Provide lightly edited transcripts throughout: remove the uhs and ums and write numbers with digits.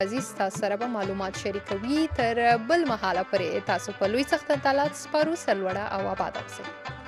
عزیز تاسو سره به معلومات شریکوي تر بل مهاله پورې تاسو په لوی څښتن تعالی سپارو سرلوړه او آباد اوسئ.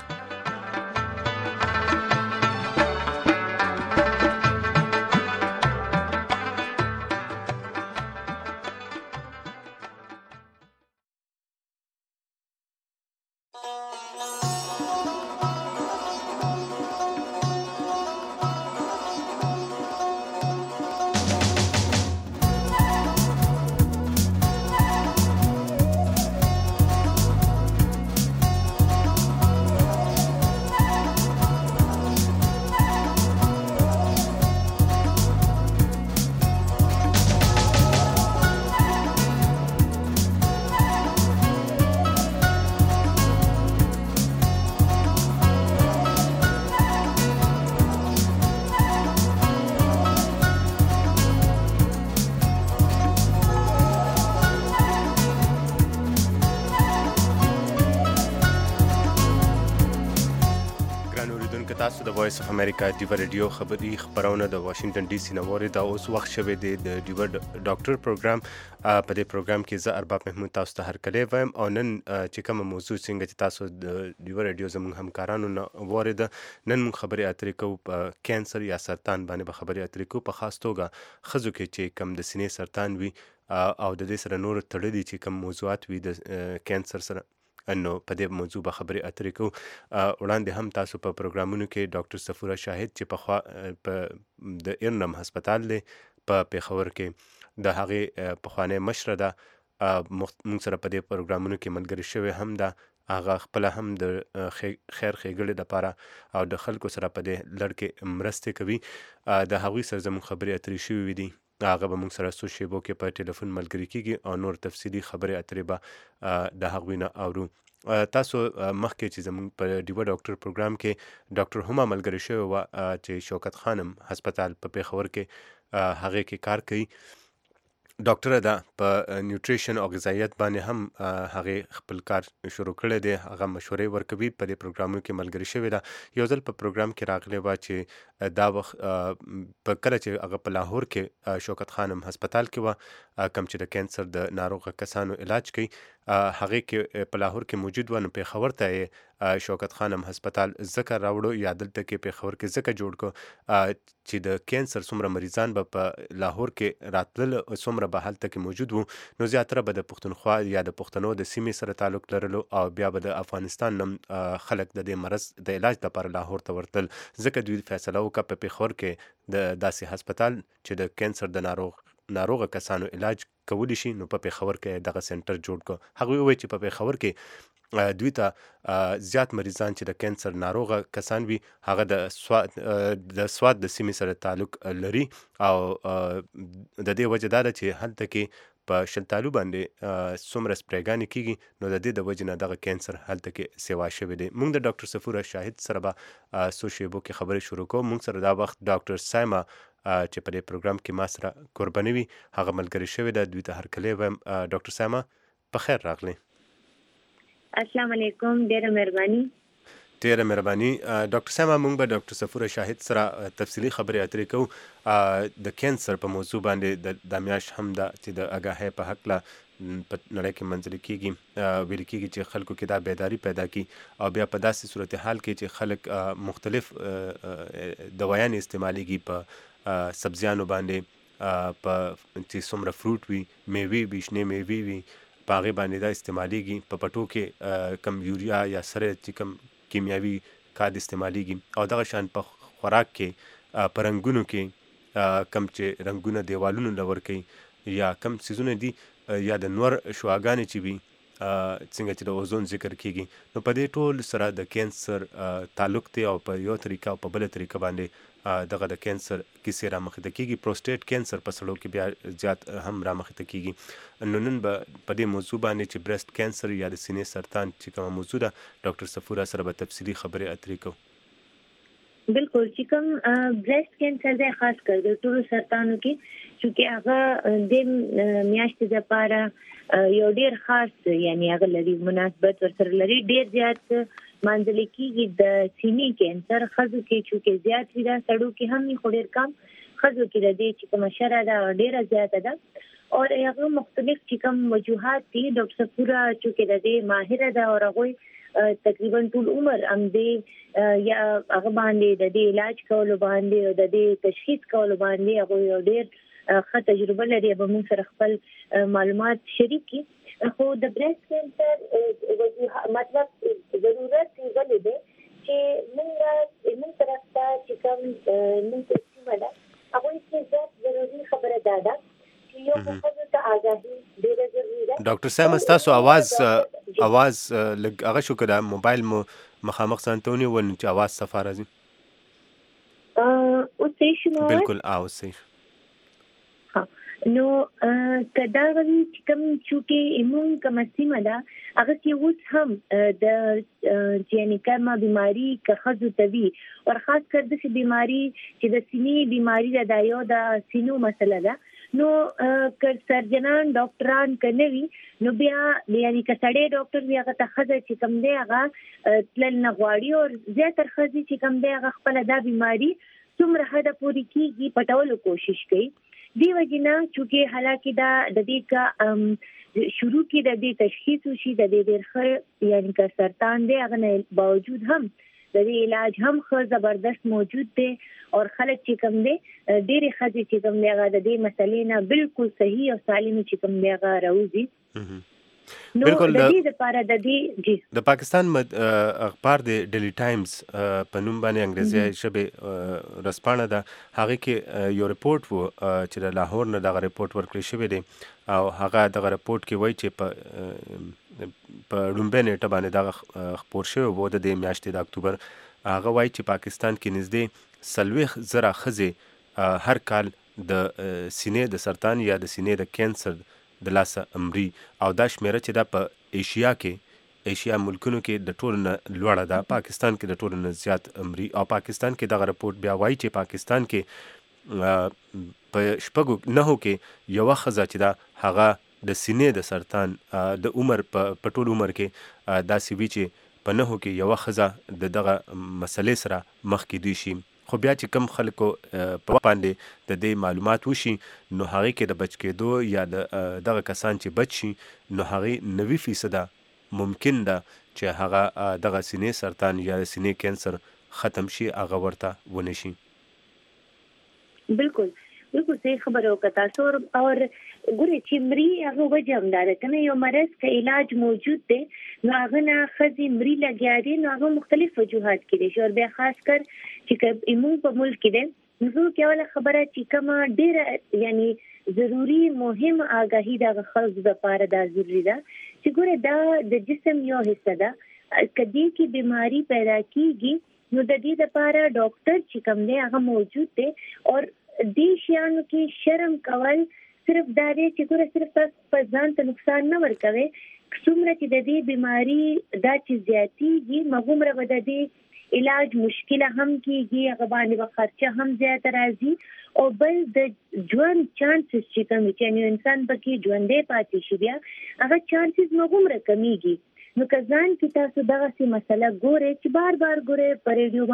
تاسو د وایس اف امریکا ډیور ریډیو خبري خبرونه د واشنگټن ډي سي نووري دا اوس وخت شوه د ډیور ډاکټر پروګرام په دې پروګرام کې زه ارباب محمود تاسو ته هرکلی وایم او نن چې کوم موضوع څنګه چې تاسو د ډیور ریډیو زموږ همکارانو نه وارد نن موږ خبرې اترې کوو په کینسر یا سرطان باندې به خبرې اترې کوو په خاص توګه ښځو کې چې کم د سینې سرطان وي او د دې سره نور تړلي چې کم موضوعات وي د کینسر سره نو په دې موضوع به خبرې اترې کوو. وړاندې هم تاسو په پروګرامونو کې ډاکټر صفوره شاهد چې په د ایرنم هسپتال دی په پیښور کې د هغې پخوانی مشره ده موږ سره په دې پروګرامونو کې ملګرې شوې هم ده هغه خپله هم د خیر ښېګړې دپاره او د خلکو سره په دې لړ کې مرستې کوي. د هغوی سره زموږ خبرې اترې شوې دي هغه به موږ سره څو شیبو کې په ټلیفون ملګري کېږي او نور تفصیلي خبرې اترې به د هغوی نه اورو. تاسو مخکې چې زموږ په ډیوه ډاکټر پروګرام کې ډاکټر هما ملګري شوې وه چې شوکت خانم هسپتال په پیښور کې هغې کې کار کوي ډاکټره ده په نیوټریشن او غذایت باندې هم هغې خپل کار شروع کړی دی هغه مشورې ورکوي په دې پروګرامونو کې ملګري شوې ده. یو ځل په پروګرام کې راغلی وه چې دا وخت په کله چې هغه په لاهور کې شوکت خانم هسپتال کې وه کوم چې د کینسر د ناروغه کسانو علاج کوي هغې کې په لاهور کې موجود وه نو پیښور ته یې شوکت خانم هسپتال ځکه راوړو یا دلته کې پیښور کې ځکه جوړ کړو چې د کینسر څومره مریضان به په لاهور کې راتلل څومره به هلته کې موجود وو نو زیاتره به د پښتونخوا یا د پښتنو د سیمې سره تعلق لرلو او بیا به د افغانستان نم خلک د دې مرض د علاج لپاره لاهور ته ورتل ځکه دوی فیصله وکړه په پیښور کې د داسې هسپتال چې د کینسر د ناروغه کسانو علاج کولی شي نو په پیښور کې دغه سنټر جوړ کړ. هغوی وویل چې په پیښور کې دوی ته زیات مریضان چې د کینسر ناروغه کسان وي هغه د سوات د سیمې سره تعلق لري او د دې وجه دا ده چې هلته کې په شلتالو باندې څومره سپریګانې کېږي نو د دې د وجې نه دغه کینسر هلته کې سیوا شوی دی. موږ د ډاکټر صفوره شاهد سره به څو شیبو کې خبرې شروع کوو. موږ سره دا وخت ډاکټر سایما چې په دې پروګرام کې ما سره قرباني وي هغه ملګرې شوې ده دوی ته هرکلی وایم. ډاکټر سایما په خیر راغلی. السلام علیکم ډیره مهرباني. ډاکټر سایما موږ به ډاکټر صفوره شاهد سره تفصیلي خبرې اترې کوو د کینسر په موضوع باندې دا میاشت هم ده چې د اګاهۍ په هکله په نړۍ کې منځلې کېږي ویل کېږي چې خلکو کې دا بیداری پیدا کړي او بیا په داسې صورتحال کې چې خلک مختلف دوایانې استعمالیږي په سبزیانو باندې په چې څومره فروټ وي میوې وي شنې میوې وي په هغې باندې دا استعمالیږي په پټو کې کم یوریا یا سره چې کم کیمیاوي کاد استعمالیږي او دغه شان په خوراک کې په رنګونو کې کم چې رنګونه دیوالونو له ورکوي یا کم څیزونه دي یا د نور شعاګانې چې وي څنګه چې د اوزون ذکر کېږي نو په دې ټول سره د کینسر تعلق دی او په یو طریقه او په بله طریقه باندې دغه د کینسر کیسې رامخې ته کېږي. پروسټیټ کینسر په سړو کې بیا زیات هم رامخې ته کېږي. نو نن به په دې موضوع باندې چې برست کینسر یا د سینې سرطان چې کومه موضوع ده ډاکټر صفوره سره به تفصیلي خبرې اترې کوو. بالکل چې کوم برست کینسر دی خاص کر د ټولو سرطانو کې چې هغه د میاشتې لپاره یو ډیر خاص یعنی هغه لري مناسبت ورسره لري ډیر زیات منځلې کېږي د سینې کینسر ښځو کې چې زیات وي دا سړو کې هم خو ډیر کم ښځو کې د دې چې کومه شره ده ډیره زیاته ده او هغه مختلف چې کوم وجوهات دي ډاکټر صفورا چې د دې ماهر ده او هغه تقریبا ټول عمر هم دي یا هغه باندې د دې علاج کولو باندې او د دې تشخیص کولو باندې هغه ډېر ښه تجربه لري. به موږ سره خپل معلومات شریک کړي. خو د بریسټ کینسر مطلب ضرورت ولې دی چې موږ طرف ته چې کوم موږ سیمه ده هغه کې ضروري خبره ده چې یو خبره ته آگاهي ډېره ضروري ده. ډاکټر صاحب تاسو आवाज لږ هغه شو کړه موبایل مو مخامخ سنتونی ول چې आवाज صفه راځي. او څه بالکل اوسه نو کدا غوي چې کوم چې ایمون کوم سیمه ده هغه کې اوس هم د یعنی کما بیماری که خذو توی او خاص کر د بیماری چې د سینې بیماری د یو د سینو مسله ده. نو که سرجنان ډاکټران کنوي نو بیا یعنی که سړی ډاکټر بیا هغه ته خزه چې کوم دی هغه تل نه غواړي او زیاتره خزي چې کوم دی هغه خپل د بیماری څومره حد پورې کیږي پټولو کوشش کوي. دی وجنه چې حالکه دا د دې کا شروع کې د دې تشخیص وشي د دې ډېر یعنی که سرطان دی هغه نه باوجود هم د دې علاج هم خو زبردست موجود دی او خلک چې کوم دی ډېر خدي چې کوم دی هغه د دې مسلې نه بالکل صحیح او سالم چې کوم دی هغه راوځي. بالکل د دې لپاره د دې د پاکستان اخبار د ډیلی ټایمز په نوم باندې انګریزي ژبه رسپانه ده هغه کې یو ریپورت وو چې د لاهور نه دغه ریپورت ورکړی شوی دی او هغه دغه ریپورت کې وایي چې په لومبه نیټه باندې دغه خبر شوی وو د میاشتې د اکتوبر هغه وایي چې پاکستان کې نږدې 40,000 ښځې هر کال د سینې د سرطان یا د سینې د کینسر د لاسه امري او دا شمیره چې دا په ایشیا ملکونو کې د ټولو نه لوړه ده. پاکستان کې د ټولو نه زیات امري او پاکستان کې دغه رپورټ بیا وایي چې پاکستان کې په شپږو نهو کې یوه ښځه چې دا هغه د سینې د سرطان د عمر په ټول عمر کې داسې وي چې په نهو کې یوه ښځه د دغه مسلې سره مخ کېدی شي. خو بیا چې کم خلکو په باندې د دې معلومات وشي نو هغه کې د بچ کېدو یا دغه کسان چې بچ شي نو هغه 90% ممکن ده چې هغه دغه سینې سرطان یا سینې کینسر ختم شي هغه ورته ونه شي. بالکل صحیح خبره وکړه او ګوري چې مري هغه وجه هم ده کنه یو مرض کا علاج موجود دی نو هغه نه خزي مري لګیا دي نو هغه مختلف وجوهات کې دي او بیا خاص کر چې ایمون په ملک کې ده نو کې ولا خبره چې کومه ډېر یعنی ضروری مهم آگاهی د خلکو لپاره دا ضروری ده چې ګوره دا د جسم یو حصہ ده کدی کی بیماری پیدا کیږي نو د دې لپاره ډاکټر چې کوم دی هغه موجود دی او دې شیانو کې شرم کول صرف دا دی چې ګوره صرف تاسو په ځان ته نقصان نه ورکوي څومره چې د دې بیماری دا چې زیاتیږي مغومره به د دې علاج مشکله هم کیږي هغه باندې خرچه هم زیات راځي او بل د ژوند چانسز چې کوم چې انسان پکې ژوندې پاتې شي بیا هغه چانسز مغومره کمیږي. نو کزان کې تاسو دغه سي مسله ګوره چې بار ګوره پر ریډیو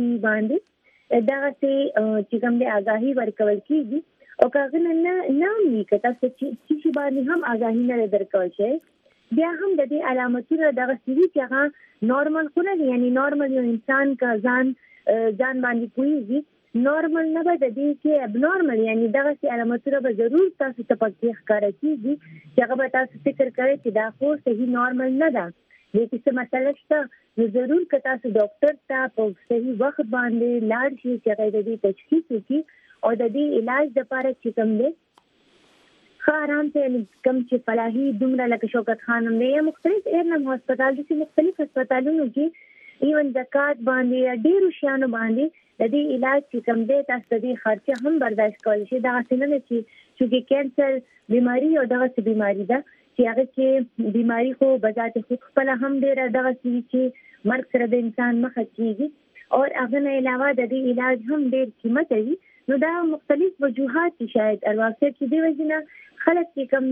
باندې دغه سي چې کوم د آگاهي ورکول کیږي او کاغذ نه نیکه تاسو چې باندې هم آگاهي نه درکول شي بیا هم د دې علامتونو دغه سړي چې هغه نارمل خو نه یعنی نارمل یو انسان کا ځان باندې کوي نارمل نه به د دې کې اب نارمل یعنی دغه سي علامتونه به ضرور تاسو ته پکې ښکارا کیږي چې هغه به تاسو فکر کوئ چې دا خو صحیح نارمل نه ده دې څه مسله شته نو ضرور که تاسو ډاکټر ته په صحیح وخت باندې لاړ شئ چې هغه د دې تشخیص وکړي او د دې علاج لپاره چې کوم دی آرام سے کم چې فلاحي دومره لکه شوکت خانم دی یا مختلف ایرنم هسپتال دي مختلف هسپتالونو کې ایون زکات باندې ډیرو شیانو باندې د دې علاج چې کوم دی تاسو د دې خرچه هم برداشت کول شي دا څنګه چې کینسر بیماری او دغه بیماری ده چې هغه کې بیماری خو بذات خود خپل هم ډیره دغه چې مرګ سره د انسان مخ کیږي او هغه نه علاوه د دې علاج هم ډیر قیمت لري نو دا مختلف وجوهات شاید الواسه کې دی وجنه خلک چې کم دي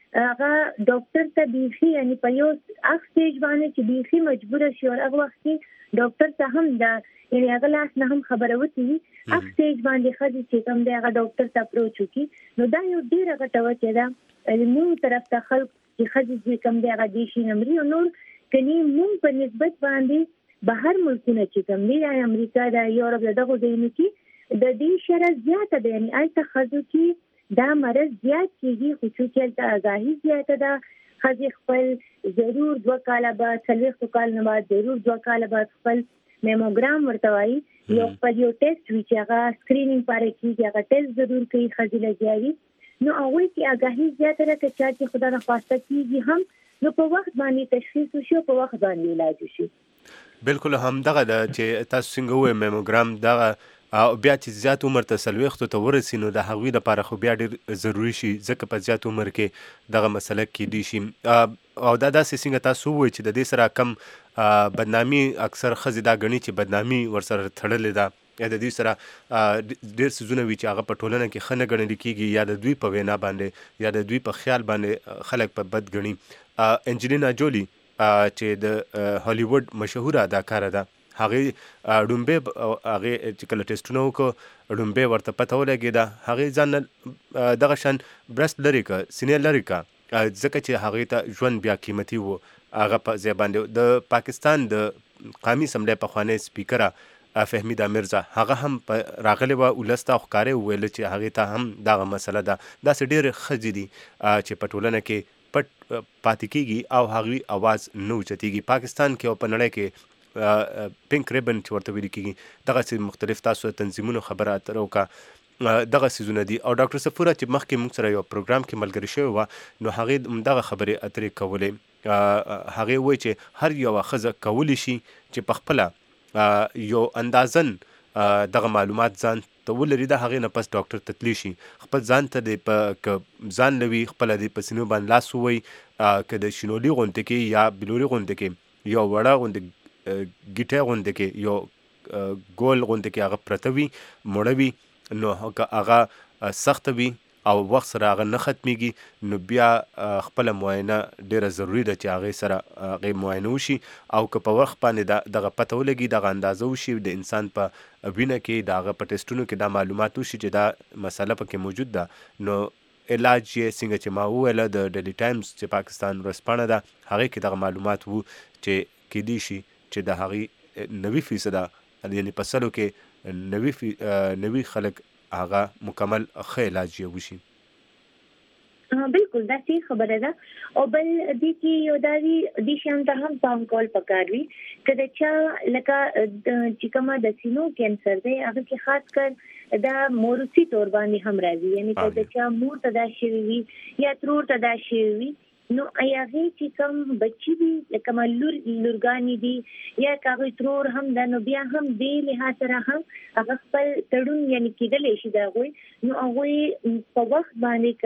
هغه ډاکټر ته بيخي یعنی په یو اخ سټیج باندې چې بيخي مجبور شي او هغه وخت کې ډاکټر ته هم دا یعنی هغه لاس نه هم خبره وتی اخ سټیج باندې خځې چې کوم دی هغه ډاکټر ته اپروچ وکړي نو دا یو ډیره غټه وجه ده موږ طرف ته خلک چې خځې چې کوم دی هغه دي شي نمرې او نور کني موږ په نسبت باندې بهر ملکونه چې کوم دي امریکا د یورپ دغه ځایونو کې د دې شره زیاته ده یعنی الته خځو کې دا مرض زیات کیږي خصوصي ته آگاهی زیاته ده خځې خپل ضرور 2 کال بعد 3 کال نه بعد ضرور 2 کال بعد خپل میموګرام ورته وایي یو خپل یو ټیسټ چې هغه سکرینینګ پاره کیږي هغه ټیسټ ضرور کوي خځې لګیږي نو هغه کې آگاهی زیاته ده چې خدای نه خواسته کیږي هم نو په وخت باندې تشخیص وشي په وخت باندې علاج وشي بالکل هم دغه د چې تاسو څنګه وې میموګرام دغه او بیا چې زیات عمر ته سلويختو ته ورسي نو د هغوی لپاره خو بیا ډېر ضروری شي ځکه په زیات عمر کې دغه مسله کې دي شي او دا داسې څنګه تاسو وایي چې د دې سره کم بدنامي اکثر ښځې دا ګڼي چې بدنامي ورسره تړلې ده یا د دې سره ډېر څیزونه وي چې هغه په ټولنه کې ښه نه ګڼل کېږي یا د دوی په وینا باندې یا د دوی په خیال باندې خلک په بد ګڼي انجلینا جولی چې د هالیوډ مشهوره اداکاره ده هغه ډومبه هغه چې کله ټیسټونه وکړو ډومبه ورته پته ولګېده هغه ځان دغه شان برست لري که سینې لري که ځکه چې هغه ته ژوند بیا قیمتي وو هغه په ځای باندې د پاکستان د قومي اسمبلی پخوانی سپیکره فهمیده میرزا هغه هم راغلی وه ولسته ښکارې وویل چې هغې ته هم دغه مسله ده داسې ډېرې ښځې دي چې په ټولنه کې پټ پاتې کېږي او هغوی اواز نه اوچتېږي پاکستان کې او په نړۍ کې پینک ریبن چې ورته ویل کېږي دغسې مختلف تاسو تنظیمونو خبره اتره وکړه دغه څیزونه دي او ډاکټر صفوره چې مخکې موږ سره یو پروګرام کې ملګري شوی وه نو هغې دغه خبرې اترې کولې هغې وایي چې هر یوه ښځه کولی شي چې پخپله یو اندازن دغه معلومات ځان ته ولري د هغې نه پس ډاکټر ته تللی شي خپل ځان ته د په ځان لوي خپله د په سینو باندې لاس ووایي که د شینولي غونډې کې یا بلوري غونډې کې یو وړه غونډې ګیټۍ غونډې کې یو ګول غونډې کې هغه پرته وي مړه وي نو هغه سخته وي او وخت سره هغه نه ختمیږي نو بیا خپله معاینه ډیره ضروری ده چې هغې سره هغې معاینه وشي او که په وخت باندې دغه پته ولګي دغه اندازه وشي د انسان په وینه کې د هغه په ټیسټونو کې دا معلومات وشي چې دا مسله پکې موجود ده نو علاج یې څنګه چې ما وویله د ډیلی ټایمز چې پاکستان ورځپاڼه ده هغې کې دغه معلومات وو چې کیدی شي چې د هغې 90% یعنی په سلو کې 90 خلک هغه مکمل ښه علاج یې وشي بالکل دا صحیح خبره ده او بل دې کې یو داري شان ته هم پام کول پکار وي کله چې لکه چې کومه د سینو کینسر دی هغه کې خاص کر دا موروثي تور باندې هم راځي یعنی کله چې مور ته دا شي وي یا ترور ته دا شي وي نو هغه چې کوم بچي دي لکه لورګانی دي یا کاغذ ترور هم دا نو بیا هم دی له سره هم هغه خپل تړون یعنی کېدل شي دا غوي نو هغه په وخت باندې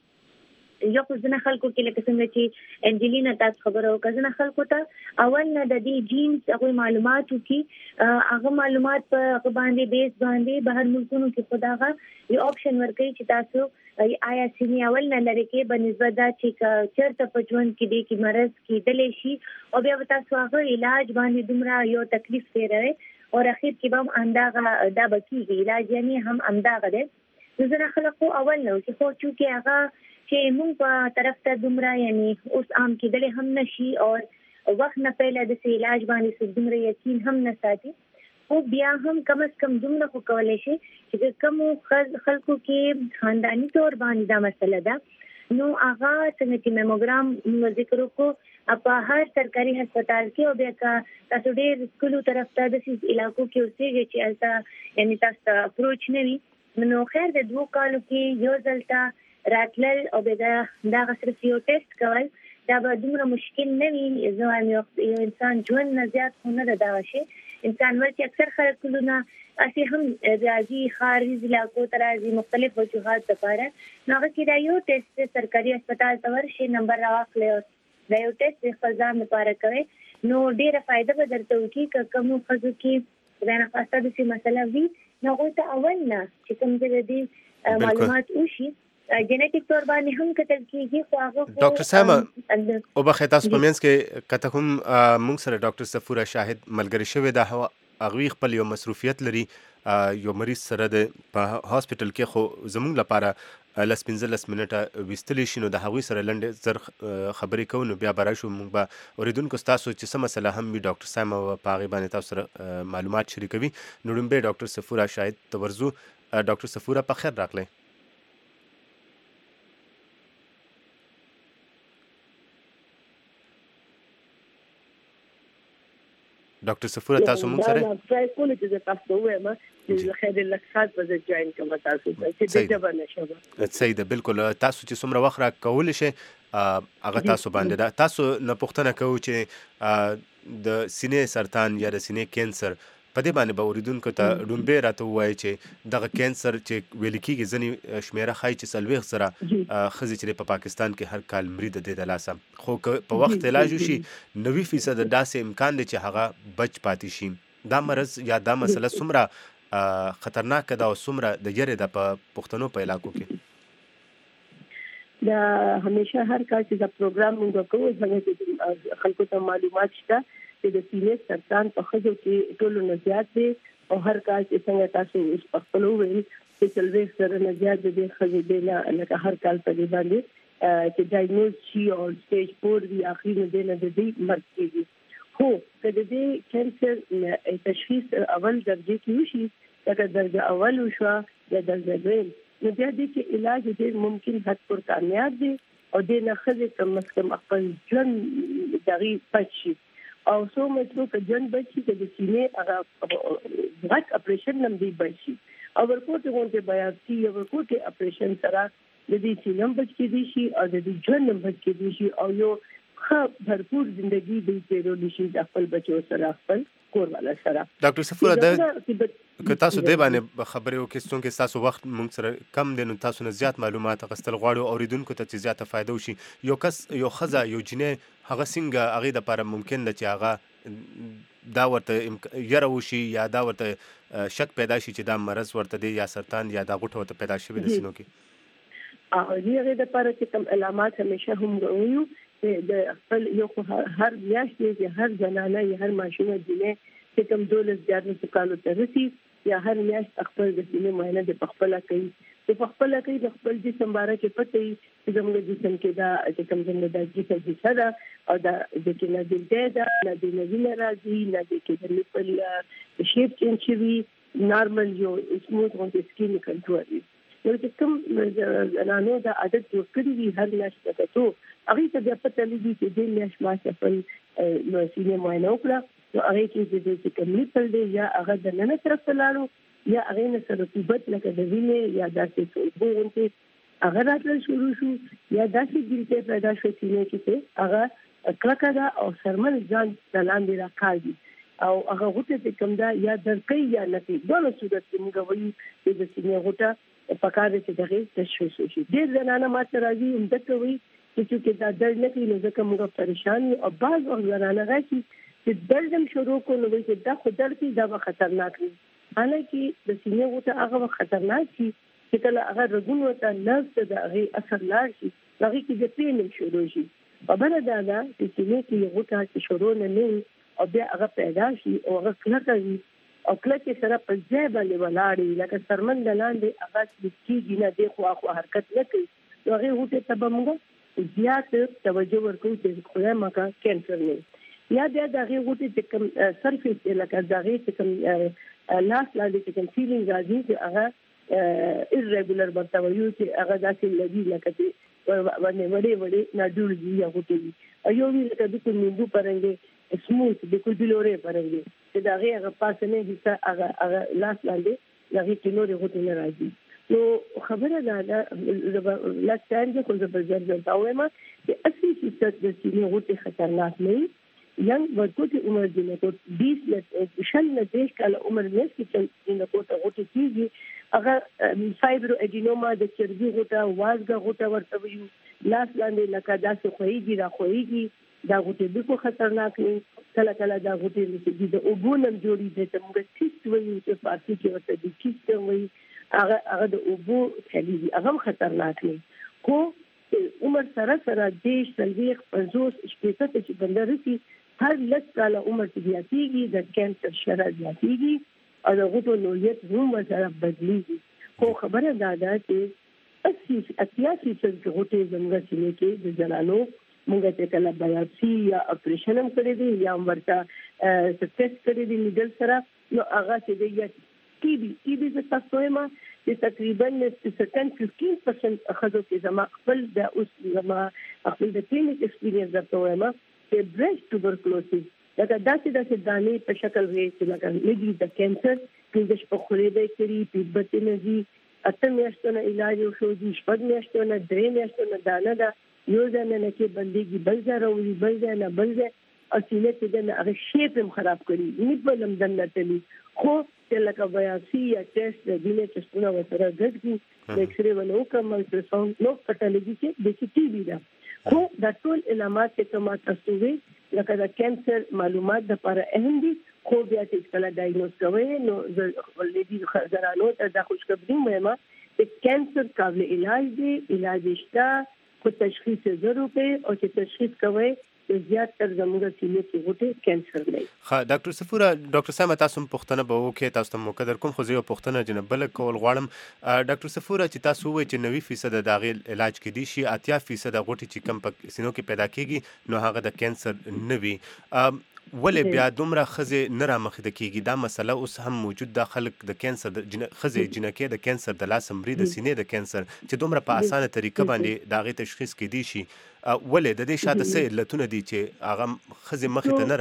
کا یو ځنه خلکو کې لکه څنګه چې انجلینا تاسو خبرو کزنه خلکو ته اول نه د دې جینز هغه معلوماتو کې هغه معلومات په هغه باندې بیس باندې بهر ملکونو کې خداغه یو آپشن ورکړي چې تاسو آیا سینې اول نه لري کې بنسبت دا چې چرته په ژوند کې دې کې مرض کېدلی شي او بیا تاسو هغه علاج باندې دومره یو تکلیف تیروي او اخر کې به هم انداغه دا بکیږي علاج یعنی هم انداغه ده ځنه خلکو اول نو چې خو چې هغه چې موږ په طرف ته دومره یعنی اوس عام کېدلی هم نشي او وخت نه پهله د علاج باندې دومره یقین هم نه ساتي او بیا هم کم از کم دومره خو کولی شي چې کوم خلکو کې خاندانی تور باندې دا مسله ده نو هغه څنګه چې میموګرام ذکر وکړو په هر سرکاري هسپتال کې او بیا تاسو ډېر سکولو طرف ته د علاقو کې اوسېږئ چې هلته یعنې تاسو ته اپروچ نه وي نو خیر د 2 کالو کې یو ځل راتلل او بیا دغه صرف یو ټیسټ کول دا به دومره مشکل نه وي یو انسان ژوند نه زیات خو نه ده دغه شی انسان ورته اکثر خلکونه اسی هم راځي خارج علاقو ته راځي مختلف وجوهات لپاره نو هغه کې دا یو ټیسټ سرکاري هسپتال ته ورشي نمبر راخلې دا یو ټیسټ خپل ځان لپاره کوي نو ډیره فائدہ به درته وکړي که کوم خزو کې دا نه خاصه د څه مسله وي نو هغه ته اول نه چې کوم دې معلومات وشي جنټیک تور باندې هم کتل کیږي خو هغه ډاکټر صاحب او بخې تاسو په منځ کې کته کوم مونږ سره ډاکټر صفوره شاهد ملګری شوی دا هغوی خپل یو مصروفیت لري یو مریض سره د په هاسپټل کې خو زمونږ لپاره لس 15 منټه وستلی شي نو د هغوی سره لنډ زر خبرې کوو نو بیا به راشو موږ به اورېدونکو ستاسو چې څه مسله هم وي ډاکټر صاحب په هغې باندې تاسو سره معلومات شریکوي نو لومبی ډاکټر صفوره شاهد ته ورځو ډاکټر صفوره په خیر راغلی ډاکټر صفوره تاسو موږ سره دا کول چې تاسو وایم چې خیر لکسات به جوائن کوم تاسو چې د جبر نشم صحیح ده بالکل تاسو چې څومره وخت را کول شي هغه تاسو باندې ده تاسو نه پوښتنه کوو چې د سینې سرطان یا د سینې کینسر په دې باندې به اورېدونکو ته ډومبی راته ووایي چې دغه کینسر چې ویل کېږي ځینې شمېره ښایي چې 40 سره ښځې چې په پاکستان کې هر کال مري د دې د لاسه خو که په وخت علاج وشي 90% داسې امکان دی چې هغه بچ پاتې شي دا مرض یا دا مسله څومره خطرناکه ده او څومره د یېرې ده په پښتنو په علاقو کې دا همیشه هر کال چې دا پروګرام موږ کوو څنګه خلکو ته معلومات شته چې د سینې سرطان په ښځو کې ټولو نه زیات دی او هر کال چې څنګه تاسو اوس په خپل وویل چې 40 سره نه زیات دی ښځې دی لکه هر کال په دې باندې چې ډایګنوز شي او سټیج 4 دی اخري نه دی نه دی مرګ کېږي خو که د دې کینسر تشخیص اول درجه کې وشي لکه درجه اول وشو یا درجه دویم نو بیا دې کې علاج ډېر ممکن حد پر کامیاب دی او دې نه ښځې کم از کم خپل ژوند دغې پټ شي او سو مطلب که جن بچي که د سینې هغه غټ اپریشن هم دی بچي او ورکوټ غونډه بیاپسي یا ورکوټ اپریشن سره د دې سینم بچ کې دي شي او د دې ژوند هم بچ کې دي شي او یو ښه भरपूर ژوندۍ د تیرول شي د خپل بچو سره خپل کور والا سره ډاکټر صفوره که تاسو دې باندې خبرې وکړئ څونکې تاسو وخت موږ سره کم دی نو تاسو نه زیات معلومات اخیستل غواړو اورېدونکو ته چې زیاته فایده وشي یو کس یو ښځه یو جنۍ هغه څنګه هغې دپاره ممکن ده چې هغه دا ورته یره وشي یا دا ورته شک پیدا شي چې دا مرض ورته دی یا سرطان یا دا غوټه ورته پیدا شوې د سینو کې او هغې دپاره چې کوم علامات همیشه هم وایو د خپل یو هر میاشت کې هر زنانه یا هر ماشومه جنې چې کوم 12 کالو ته رسي یا هر میاشت خپل د سینې معاینه د خپل کوي په خپل کې د خپل جسم باره کې پته وي چې زموږ جسم کې دا چې کوم څنګه د جسم د سره او دا د کې نه د دې نه د نوینه راځي نه د کې د خپل شیپ چینج شي نارمل یو سموث اون د سکین کنټرول نو چې کوم نانو دا عادت جوړ کړی وي هر میاشت ته ته هغه ته بیا پته لګي چې د میاشت ماسه خپل نو سینې معاینه وکړه نو هغه کې د کوم لیپل دی یا هغه د نن طرف لاړو یا هغه نه سره رطوبت لکه د وینې یا داسې وګورئ هغه راتل شروع شو یا داسې ګلته پیدا شو سینې کې هغه کلکه دا او سرمن ځان لاندې راکاږي او هغه غوټه کوم دا یا درکې یا نکي دغه صورت کې موږ وایو چې د سینې غوټه په کار کې دغه تشخیص شي ډېر زنانه ماته راځي هم دغه وایي چې دا درد نه کوي نو ځکه موږ پریشان یو او بعض وخت زنانه راشي چې درد هم شروع کو نو وایي دا خو درد دی دا خطرناک دی حالانکه د سینې غوټه هغه خطرناک شي چې کله هغه رګونو ته نفس د هغه اثر لاړ شي هغه کې د پین شروع شي په بل دا چې سینې کې غوټه شروع نه او بیا هغه پیدا شي او هغه کلکه وي او کلکه سره په ځای باندې ولاړی لکه سرمن لاندې هغه کېږي نه دی خو حرکت نه کوي نو هغه غوټه ته به موږ زیات توجه ورکوو چې خدای مکه کینسر نه یا بیا دغه غوټه چې کوم سرفیس لکه دغه چې کوم لاس لاندې چې کوم فیلینګ راځي چې هغه irregular ورته وایو چې هغه داسې لګي لکه چې باندې وړي ناډول دي یا غوټه او یو وی لکه د کوم نیمبو پرنګي سموث د کوم بلورې پرنګي چې دغه هغه پاسنه حصہ هغه لاس لاندې دغه کینوري غوټه نه راځي نو خبره ده لا څنګه خو زبردست دا وایم چې اصلي چې د سینې غوټه خطرناک نه ینګ ورکوټي عمر دی نو 20 شل نه دیش کله عمر نه کې چې نو غوټه کیږي هغه فایبرو اډینوما د چربي غوټه وازګه غوټه ورته ویو لاس لاندې لکه داسې خوېږي را خوېږي دا غوټه به کو خطرناک نه کله کله دا غوټه د اوبونم جوړې ده ته موږ کیست وایو چې فارسی کې ورته د کیست وایي هغه د اوبو کلی دي هغه خطرناک دي خو عمر سره دیش تلويخ 50 شپږ چې بندرسي هر لږ کال عمر زیاتېږي د کانسر شرط زیاتېږي او د غوټو نوعیت هم سره بدلیږي خو خبره دا ده چې 80% کې غوټې زموږ سینې کې د زنانو موږ ته کله بایوپسي یا اپریشن هم کړی دی یا ورته ټیسټ کړی دی لیدل سره نو هغه چې دی یا ټي بي د تاسو چې تقریبا 15% خزو کې زما خپل د اوس زما خپل د کلینیک ایکسپیرینس درته وایم چې برېست توبرکلوسیس دا داسې دانې په شکل وي چې لکه لګي د کانسر کې د شپخوري به کړي پیبته نزي اته میاشتونه علاج وشو دي شپږ میاشتونه درې میاشتونه دانه دا یو ځنه نه کې بندګي بل ځای راوړي بل ځای نه بل ځای او چې چې دا هغه شیپ هم خراب کړي نه بلم دنه تلي خو چې لکه بایوپسي یا ټیسټ د دینه ټیسټونه وسره ګډ د ایکس ری ونو کوم الټراساوند نو پټلګي چې د ټي بي دا خو دا ټول علامات چې کومه تاسو وی لکه د کانسر معلومات د لپاره اهم دي خو بیا چې کله ډایګنوز کوي نو ولې زرانو ته د خوشخبری مهمه چې کانسر قابل علاج دی علاج شته خو تشخیص ضروري او چې تشخیص کوي زیات تر زموږ سینې کې غوټه کانسر دی. ها ډاکټر سفوره ډاکټر سام تاسو پوښتنه به وکړئ تاسو ته موقع در کوم خو زه پوښتنه جنب بل کول غواړم ډاکټر سفوره چې تاسو وایي چې 90% د هغه علاج کې دي شي 80% غوټه چې کم په سینو کې پیدا کیږي نو هغه د کانسر نه وي ولې بیا دومره خزه نه را مخې کېږي دا مسله اوس هم موجود د خلک د کانسر د خزه جنکه د کانسر د لاس مری د سینې د کانسر چې دومره په اسانه طریقه باندې دا غي تشخیص کې دي شي ولې د دې شاته څه علتونه دي چې هغه خزه مخې ته نه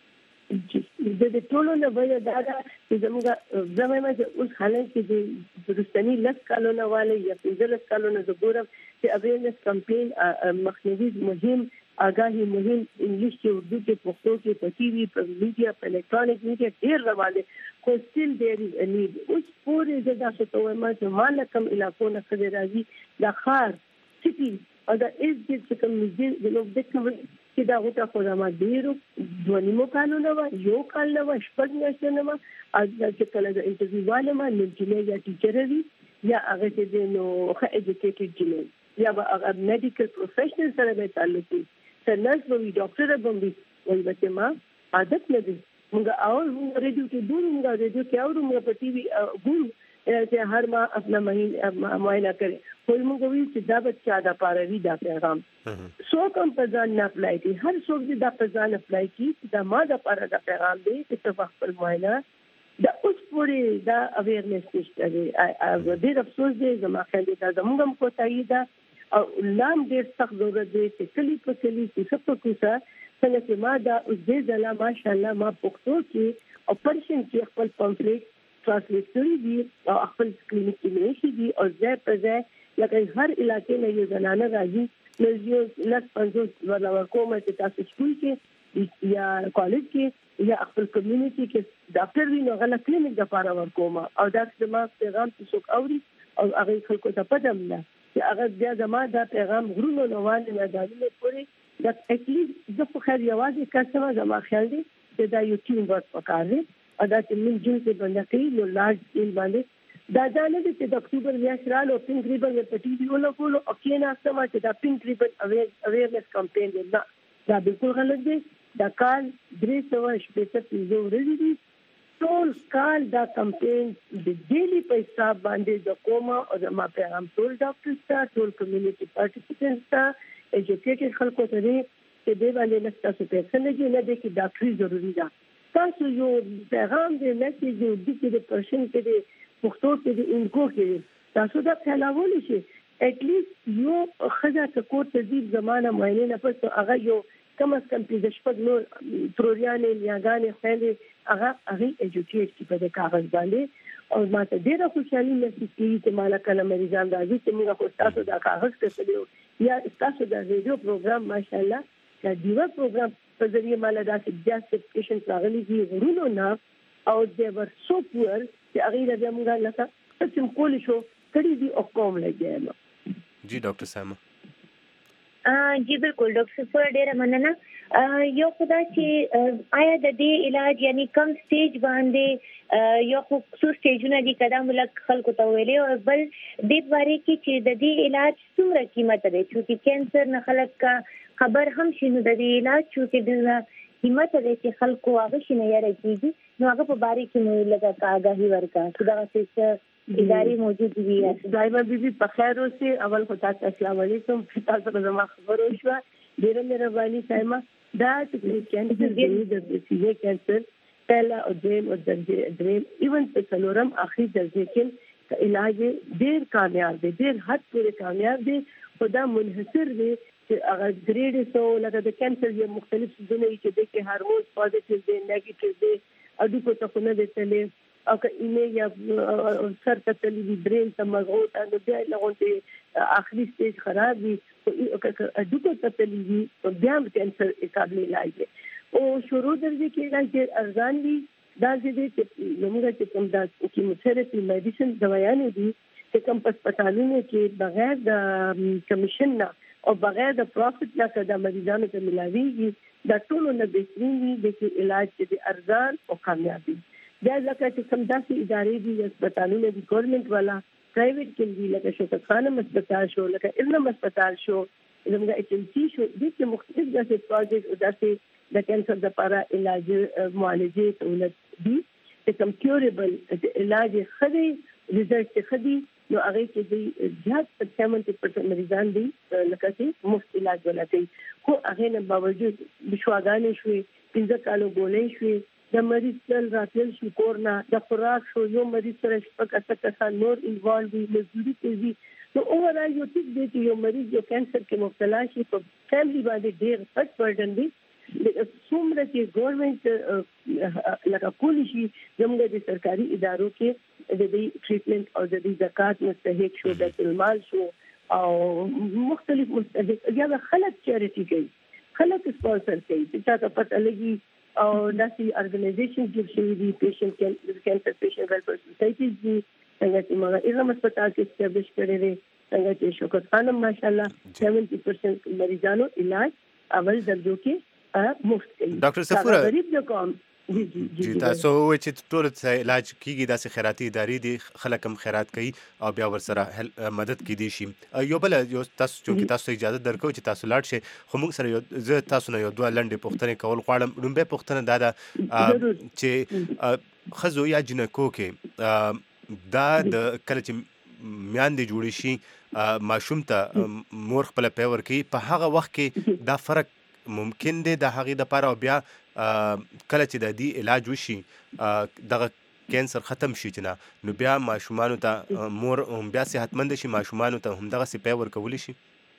راځي د ټولو نه وایي دا چې زموږ اوس حالت کې د درستنی لږ کالونه والے یا 15 کالونه د ګورم چې اویرنس کمپاین مخنیوي مهم آگاهی مهم انګلیش کې اردو کې پښتو کې په ټي وي په میډیا په الکترونیک میډیا ډېر روانه خو ستل ډېر نیډ اوس پورې د تاسو ته وایم چې مالکم علاقو نه کړی راځي د خار سټي او د اس چې کوم د نو د کوم چې دا غوټه خو زما ډېرو دونیمو کالونه و یو کال نو شپږ میاشتې نو چې کله د انټرویو والے ما نجلې یا ټیچر وي یا هغه چې نو ښه ایجوکیټډ جنې یا هغه میډیکل پروفیشنل سره به تعلق وي نرس به وي ډاکټر به وي وایي بچې ما عادت نه دي موږ اول ریډیو کې ګورو موږ ریډیو کې اورو موږ په ټي وي ګورو چې هر ما خپل معاینه کوي خو موږ وی چې دا بچا دا پاروي دا پیغام سو کم په ځان نه اپلای کی هر څوک دې دا په ځان اپلای کی دا ما دا پاره دا پیغام دی چې په خپل معاینه دا اوس پورې دا اویرنس نشته دی ډېر افسوس دی زما خیال دا زموږ هم کوتاهي ده او لام ډېر سخت ضرورت دی چې کلی په کلی کوڅه په کوڅه څنګه چې ما دا اوس دې ځله ماشاءالله ما پښتو کې او پرشن کې خپل پمفلیټ ترانسلیټ کړی دي او خپل کلینیک کې مېشي دي او ځای په ځای لکه هر علاقې نه یو زنانه راځي نو یو لږ 50 ولا ورکوم چې تاسو سکول کې یا کالج کې یا خپل کمیونټي کې ډاکټر وی نو غلا کلینیک د لپاره ورکوم او دا زما پیغام څوک اوري او هغه خلکو ته پدم نه چې هغه بیا زما دا پیغام غرونو نوواله نه دالې پوري دا اکلیز د په خیر یوازې کسمه زما خیال دی چې دا یو ټیم ورک وکړي او دا چې من جون کې باندې کوي نو لارج سکیل باندې دا ځانه چې د اکتوبر میاشت رالو پینک ریبن په ټي وي ولګولو او کې نه سم چې دا پینک ریبن اویرنس کمپاین دی دا بالکل غلط دی دا کال 315 ورځې دي ټول کال دا کمپاین د ډیلی په حساب باندې د کومه او د ما پیغام ټول ډاکټر ته ټول کمیونټي پارټیسپینټس ته ایجوکیټډ خلکو ته دې چې دې باندې نه تاسو په څه نه دي نه دي چې ډاکټري ضروری ده تاسو یو پیغام دې میسج دې د پرشن کې د پښتو کې د انکو کې تاسو دا پھیلاول شي اټ لیست یو خزه کوټ تدیب زمانہ معاینه نه پس هغه یو کم از کم د شپږ نور پروریانې لیاګانې خېلې هغه ایجوکیټ کی په کاغذ باندې او ما ته ډیره خوشحالي محسوس کیږي چې مالا کله مریضان راځي چې موږ خو تاسو دا کاغذ کړو یا تاسو دا ویډیو پروګرام ماشاءالله دا دیوا پروګرام په ذریعہ مالا دا چې پیشنټ راغلي دي غرونو نه او they were so poor چې هغه د موږ لکه څنګه کول شو کړي دي او کوم لګي جی ډاکټر سامو جی بالکل ډاکټر صفر ډیره مننه یو خدا چې آیا د دې علاج یعنی کم سټیج باندې یو خصوص سټیجونه دي کدا ملک خلکو ته ویلې او بل دې باره کې چې د دې علاج څومره قیمت لري چې کینسر نه خلک کا خبر هم شنو د دې علاج چې د قیمت لري چې خلکو هغه شنه یاره کیږي نو هغه په باره کې مو لږه آگاهی ورکا چې دا څه اداري موجود وي دایما بیبي په خیر اوسه اول خو تاسو السلام علیکم تاسو ته زما خبر وشو ډیره مهرباني سایما دا چې کینسر د سینې کینسر پهلا او دریم ایون په څلورم اخري درجه کې علاج ډیر کامیاب دی ډیر حد پورې کامیاب دی خدا منحصر دی چې هغه ګریډ سو لکه د کینسر یو مختلف څه چې د کې هارمون پوزټیو دی نیگیټیو دی اډو په تخونه دی تلې او که ایمه یا سر ته تللی برین ته مغوت او بیا لغونته اخري سټیج خراب وي او دغه ته تللی بیا کینسر قابل علاج دی او شروع درځي کې علاج ارزان دي دا چې موږ چې کوم دا کیموتراپي میډیسن دوايانې دي چې کوم په هسپتالونو کې بغیر د کمیشن نه او بغیر د پروفټ نه کدا مریضانو ته ملاويږي دا ټول نه بهتري دي چې علاج چې ارزان او کامیاب وي دا لکه چې کوم داسې ادارې دي هسپتالونه دي ګورنمنت والا پرایویټ کې دي لکه شوکت خانم هسپتال شو لکه ارنم هسپتال شو زموږ ایچ ام سی شو د کې مختلف داسې پروجیکټ او داسې د کینسر لپاره علاج معالجې سہولت دي چې کوم کیوریبل علاج خدي ریزلټ خدي نو هغه کې دي زیات 70% مریضان دي لکه چې مفت علاج ولته خو هغه نه باوجود بشواګانې شوي 15 کالو ګولې شوي د مریض تل راتل شو کورنا د خوراک شو یو مریض سره شپږ اته نور انوالو دي مزدوري کوي نو اوورال یو ټیک دی چې یو مریض یو کینسر کې مبتلا شي په فیملی باندې ډېر پټ برډن دی څومره چې ګورنمنت لکه کولی شي زموږ د سرکاري ادارو کې د دې ټریټمنټ او د دې زکات مستحق شو د المال شو او مختلف مستحق یا خلک چیریټي کوي خلک سپانسر کوي چې تاسو پته لګي او داسې ارګنایزیشن جوړ شوی دي پیشنټ کینسر پیشنټ ویلفیر سوسایټیز دي څنګه چې موږ ارم هسپتال کې اسټابلیش کړی دی څنګه چې شوکت خانم ماشاءالله 70% مریضانو علاج اول درجو کې مفت کوي ډاکټر صفوره غریب نه کوم جی تاسو چې ټول علاج کیږي داسې خیراتي ادارې دي خلک هم خیرات کوي او بیا ورسره مدد کیدی شي یو بل یو تاسو چې تاسو اجازه درکو چې تاسو لاړ شئ خو موږ سره زه تاسو نه یو دوه لنډې پوښتنې کول غواړم لومبه پوښتنه دا ده چې خزو یا جنکو کې دا د کله چې میاندې جوړی شي ماشوم ته مور خپل پیور کوي په هغه وخت کې دا فرق ممکن دی د هغې دپاره او بیا کله چې د دې علاج وشي دغه کینسر ختم شي چې نه نو بیا ماشومانو ته مور هم بیا صحتمند شي ماشومانو ته هم دغسې پی ورکولی شي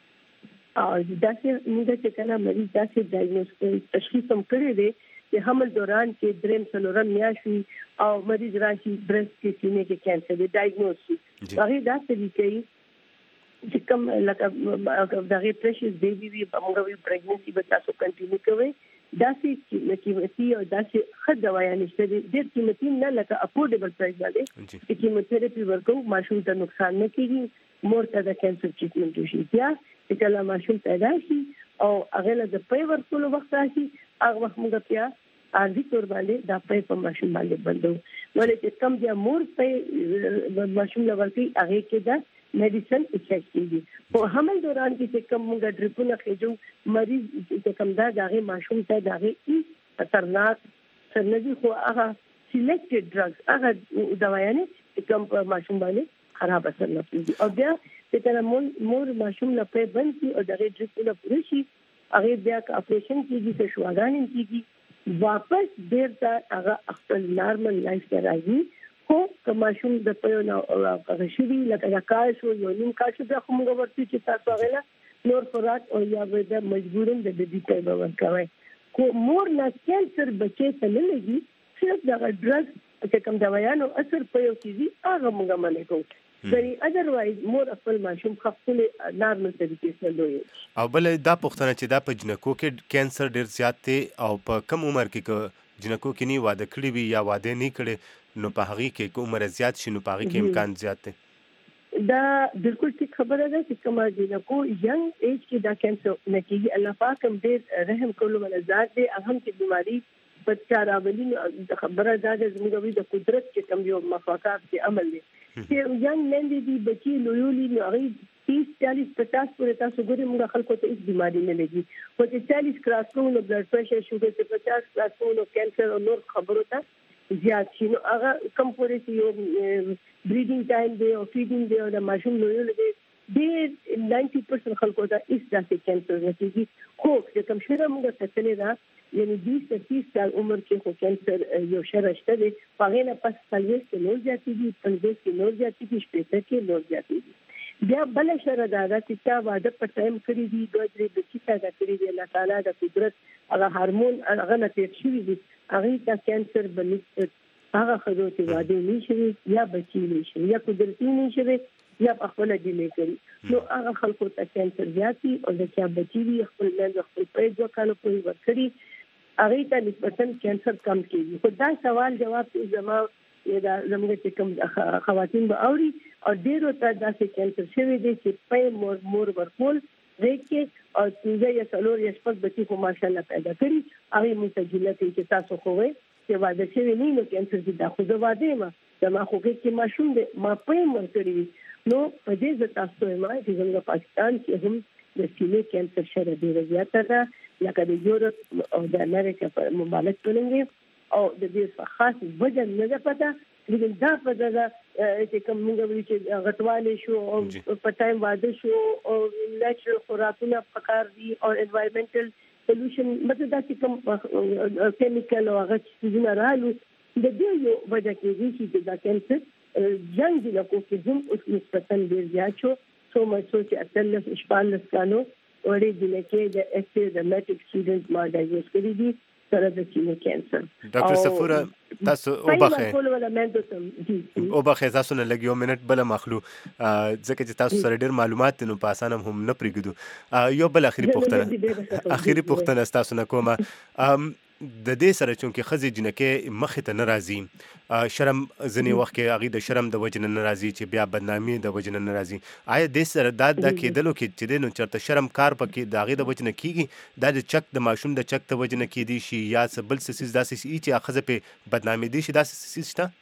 داسې موږ چې کله مریض داسې ډایګنوز تشخیص هم کړی دی چې حمل دوران کې دریم څلورم میاشت وي او مریض راشي برست کې سینې کې کینسر دی ډایګنوز شي هغې دا طریقې چې کوم لکه دغه پریشس بیبي وي موږ وی پریګننسي به تاسو کنټینیو کوئ داسې قیمتي او داسې ښه دوايانې شته دي ډېر قیمتي نه لکه افورډیبل پرایس باندې چې کیموتراپي ورکو ماشوم ته نقصان نه کیږي مور ته د کینسر ټریټمنټ وشي بیا چې کله ماشوم پیدا شي او هغه له د پی ورکولو وخت راشي هغه وخت موږ بیا ارزي تور باندې دا پی په ماشوم باندې بندو ولې چې کم بیا مور پی ماشوم لورتي هغه کې دا میډیسن افیکټیو په حمل دوران کې چې کوم موږ ډریپونه خېجو مریض چې کوم دا دغه ماشوم ته دغه خطرناک سرنجي خو هغه سلیکټډ ډرګز هغه دوايانې چې کوم په ماشوم باندې خراب اثر نه کوي او بیا چې کله مور ماشوم له په بند کی او دغه ډریپونه پوره شي هغه بیا اپریشن کیږي چې شواګانې کیږي واپس بیرته هغه خپل نارمل لایف ته راځي خو کماشوم د پيو او غشري لکه کار شو یو نیم کار شو خو موږ ورته چې تاسو غلا نور خوراک او یا به مجبورم د دې په باور کوي خو مور نه کینسر بچي ته نه لګي صرف دا ډرګ چې کوم دوايانو اثر پيو کیږي هغه موږ منې کوو بری ادروایز مور خپل ماشوم خپل نارمل طریقې سره دوی او بل دا پوښتنه چې دا په جنکو کې کینسر ډیر زیات دی او په کم عمر کې جنکو کې نه واده کړی وي یا واده نه کړي نو په هغه کې عمر زیات شي نو په هغه کې امکان زیات دی دا بالکل ټیک خبره ده چې کومه جنکو ینګ ایج کې دا کینسر نکېږي. الله پاک هم دې رحم کولو ولا ذات دې اهم چې بیماری بچا راولي. د خبره ده زموږ د قدرت چې کوم یو مفاقات کې عمل دي چې ینګ لندې دي بچي لویولي نو هغه 30-40-50 پورې تاسو ګورئ موږ خلکو ته هیڅ بیماری نه لګي. خو چې 40 کراس کوو نو بلډ پريشر شوګر چې 50 کراس کوو نو کینسر او نور خبرو ته زیات شي. نو هغه کم پورې چې یو بریډینګ ټایم دی او فیډینګ دی او د ماشوم لویول دی ډېر 90% خلکو ته هیڅ داسې کینسر نه کېږي. خو چې کوم شی موږ کتلې ده یعنی 20-30 سال عمر کې خو کینسر یو شی شته دی هغه نه پس 40 کې نور زیاتېږي 50 کې نور زیاتېږي 60 کې نور زیاتېږي. بیا بل شر دا چې تا واده په ټایم کړی دی دوی د چې پیدا کړی دی الله تعالی د قدرت هغه هورمون هغه نه تیر شوی دی هغه ته کینسر بنسبت هغه خدو چې واده نشي یا بچی نشي یا قدرتي نشي یا خپل ډیلی کوي نو هغه خلکو ته کینسر زیاتی او د چا بچی وي خپل له خپل پیدا کولو کوي ورکړي هغه ته نسبتا کینسر کم کیږي. خو دا سوال جواب زما دا زموږ چې کوم خواتین به اوري او ډیرو ته داسې کینسر شوی دی چې په مور ورکول ریکه او څنګه یې څلور یا شپږ بچی خو ماشاءالله پیدا کړی هغه متجله چې تاسو خووي چې واده شوی نه نو کینسر دي دا خو د واده ما زما خو کې ماشوم دی ما په مور کړی نو په دې ځکه تاسو ما چې زموږ پاکستان کې هم د سینې کینسر شر ډیر زیاته ده لکه د یورپ او د امریکا په ممالک کې او د دې خاص وجه نه پته لیکن دا په دا چې کوم موږ وی چې غټواله شو او په ټایم واده شو او نیچرل خوراکونه پکار دي او انوایرنمنټل سولوشن مطلب دا چې کوم کیمیکل او هغه څه راځي د دې یو وجه کې چې دا کینسر جنگ د لکو کې هم اوس نسبتاً ډیر زیات شو سو مچو چې اتلس اشپالس کانو وړي د لکه د ایسټ د میټریک سټوډنټ ما ډایګنوز کړی دي سره د سینې کینسر. ډاکټر صفوره تاسو او بخې تاسو نه لګیو منټ بل مخلو ځکه چې تاسو سره ډېر معلومات نو په اسانه هم نه پریږدو. یو بل اخیری پوښتنه تاسو نه کومه د دې سره چې خزي جنکه مخ ته ناراضي شرم ځنی وخت کې هغه د شرم د وجنه ناراضي چې بیا بدنامي د وجنه ناراضي آیا د سره د کېدلو کې چې د نو چرته شرم کار پکې د هغه د وجنه کیږي د چک د ماشوم د چک د وجنه کې دي شي یا بل سیس داسې چې اخذ په بدنامي دي شي داسې سیس شته.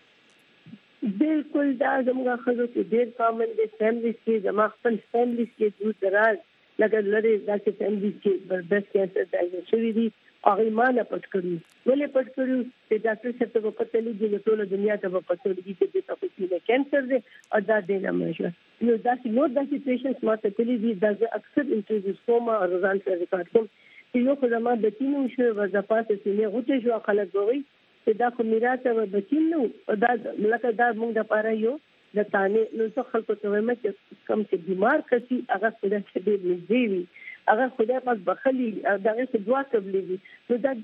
بالکل دا زموږ خزو کې ډېر کامن دي فیملیز کې زما خپل فیملیز کې دور دراز لکه لري داسې فیملیز کې برست کینسر ډایګنوز شوی دي هغه مانه پټ کړو ولې پټ کړو چې ډاکټر صاحب ته پته لګي چې ټول دنیا ته پته لګي چې تاسو کې کینسر دی او دا د نمایشه نو دا چې نو د پیشنټس ماته کلی دي دا اکثر انټرویوز کوم او روزان سره ریکارډ کوم چې یو خدامه بچینو شو وظیفات سینې غوټه شو خلک وایي چې دا خو میراث و بچینو دا لکه دا موږ د پاره یو د تانه نو څو خلکو ته وایم چې کم چې بیمار کسي هغه خدای ته دې وي هغه خدای پاک بخلي دغه څه دعا قبلېږي نو دا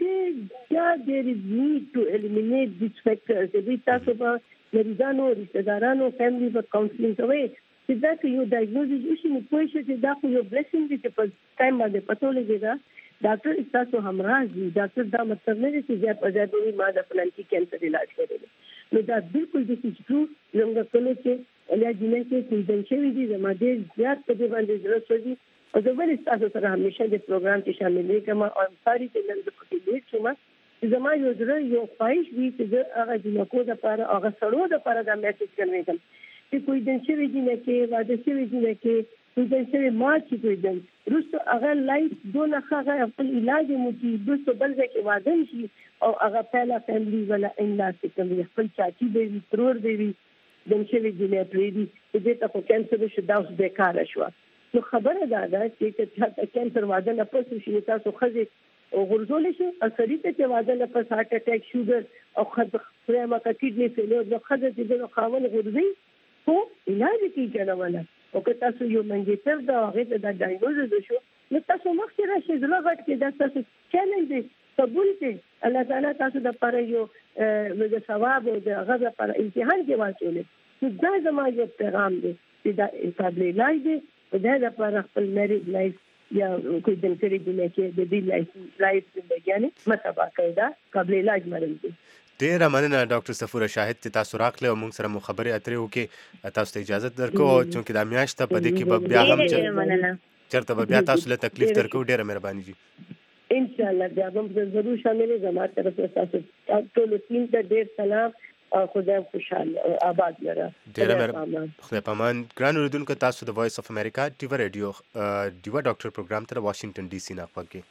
دې there is need to eliminate these factors چې تاسو په مریضانو رشتہ دارانو فیملی په کاونسلینګ کوي چې دا یو ډایګنوزس وشي نو پوه شي چې دا خو یو بلیسینګ دی چې په ټایم باندې پته لګي دا ډاکټر تاسو همراز دي ډاکټر دا مطلب نه دی چې زیات ازادي ما د فلان کې کینسر علاج کړي نو دا بالکل د څه څه کله چې علاج نه کوي چې شوی دي زما ډېر زیات په دې باندې ضرورت وي او زه ولې تاسو سره همیشه د پروګرام کې شاملې کوم او ساري چې نن د پکې لیټ شوم زما یو ډېر یو خواهش وی چې هغه د نکو د لپاره هغه سړو د لپاره دا میسج کوي چې کوئی د شوی دي نه کې واده شوی دي نه کې کوئی د شوی ما چې کوئی د روسو هغه لایف دونه هغه خپل علاج مو چې دوه بل ځکه واده شي او هغه پهلا فیملی ولا انلاس کوي خپل چاچی دی ترور دی د شوی دي نه پریدي چې دا په کینسر شو دا اوس بیکاره شو نو خبره ده چې چې کینسر واده نه پوه شي تاسو خزي او غرزول شي اثرې ته واده نه پس هارت اٹیک شوګر او خدای ما کډنی فیلور نو خزه دې نو خاون غرزي خو علاج کې جوړونه او که تاسو یو منګیټر دا هغه د ډایګنوز شو نو تاسو مخکې راشي زړه غټ کې دا تاسو چیلنج دی قبول کې الله تعالی تاسو د لپاره یو د ثواب او د هغه لپاره امتحان کې واچولې نو دا زما یو پیغام دی چې دا قابل علاج دی دا لپاره خپل میریډ لایف یا کوئی دنکري دی چې د دې لایف زندګیانه متابع کړه قابل علاج مرض دی. ډیره مننه ډاکټر صفوره شاهد چې تاسو راغله او موږ سره مو خبرې اترې وکړې. تاسو ته اجازه درکو چې دا میاشت په دې کې به بیا هم چرته به بیا تاسو له تکلیف درکو. ډیره مهرباني جی. ان شاء الله بیا هم ضرور شامل زموږ طرف تاسو ټول ټیم ته ډیر سلام او خدای خوشاله آباد لره. ډیره مهرباني. خدای پامان. ګران اوریدونکو تاسو د وایس اف امریکا ډیوا ریډیو ډیوا ډاکټر پروګرام ته واشنگټن ډي سي نه خوږی.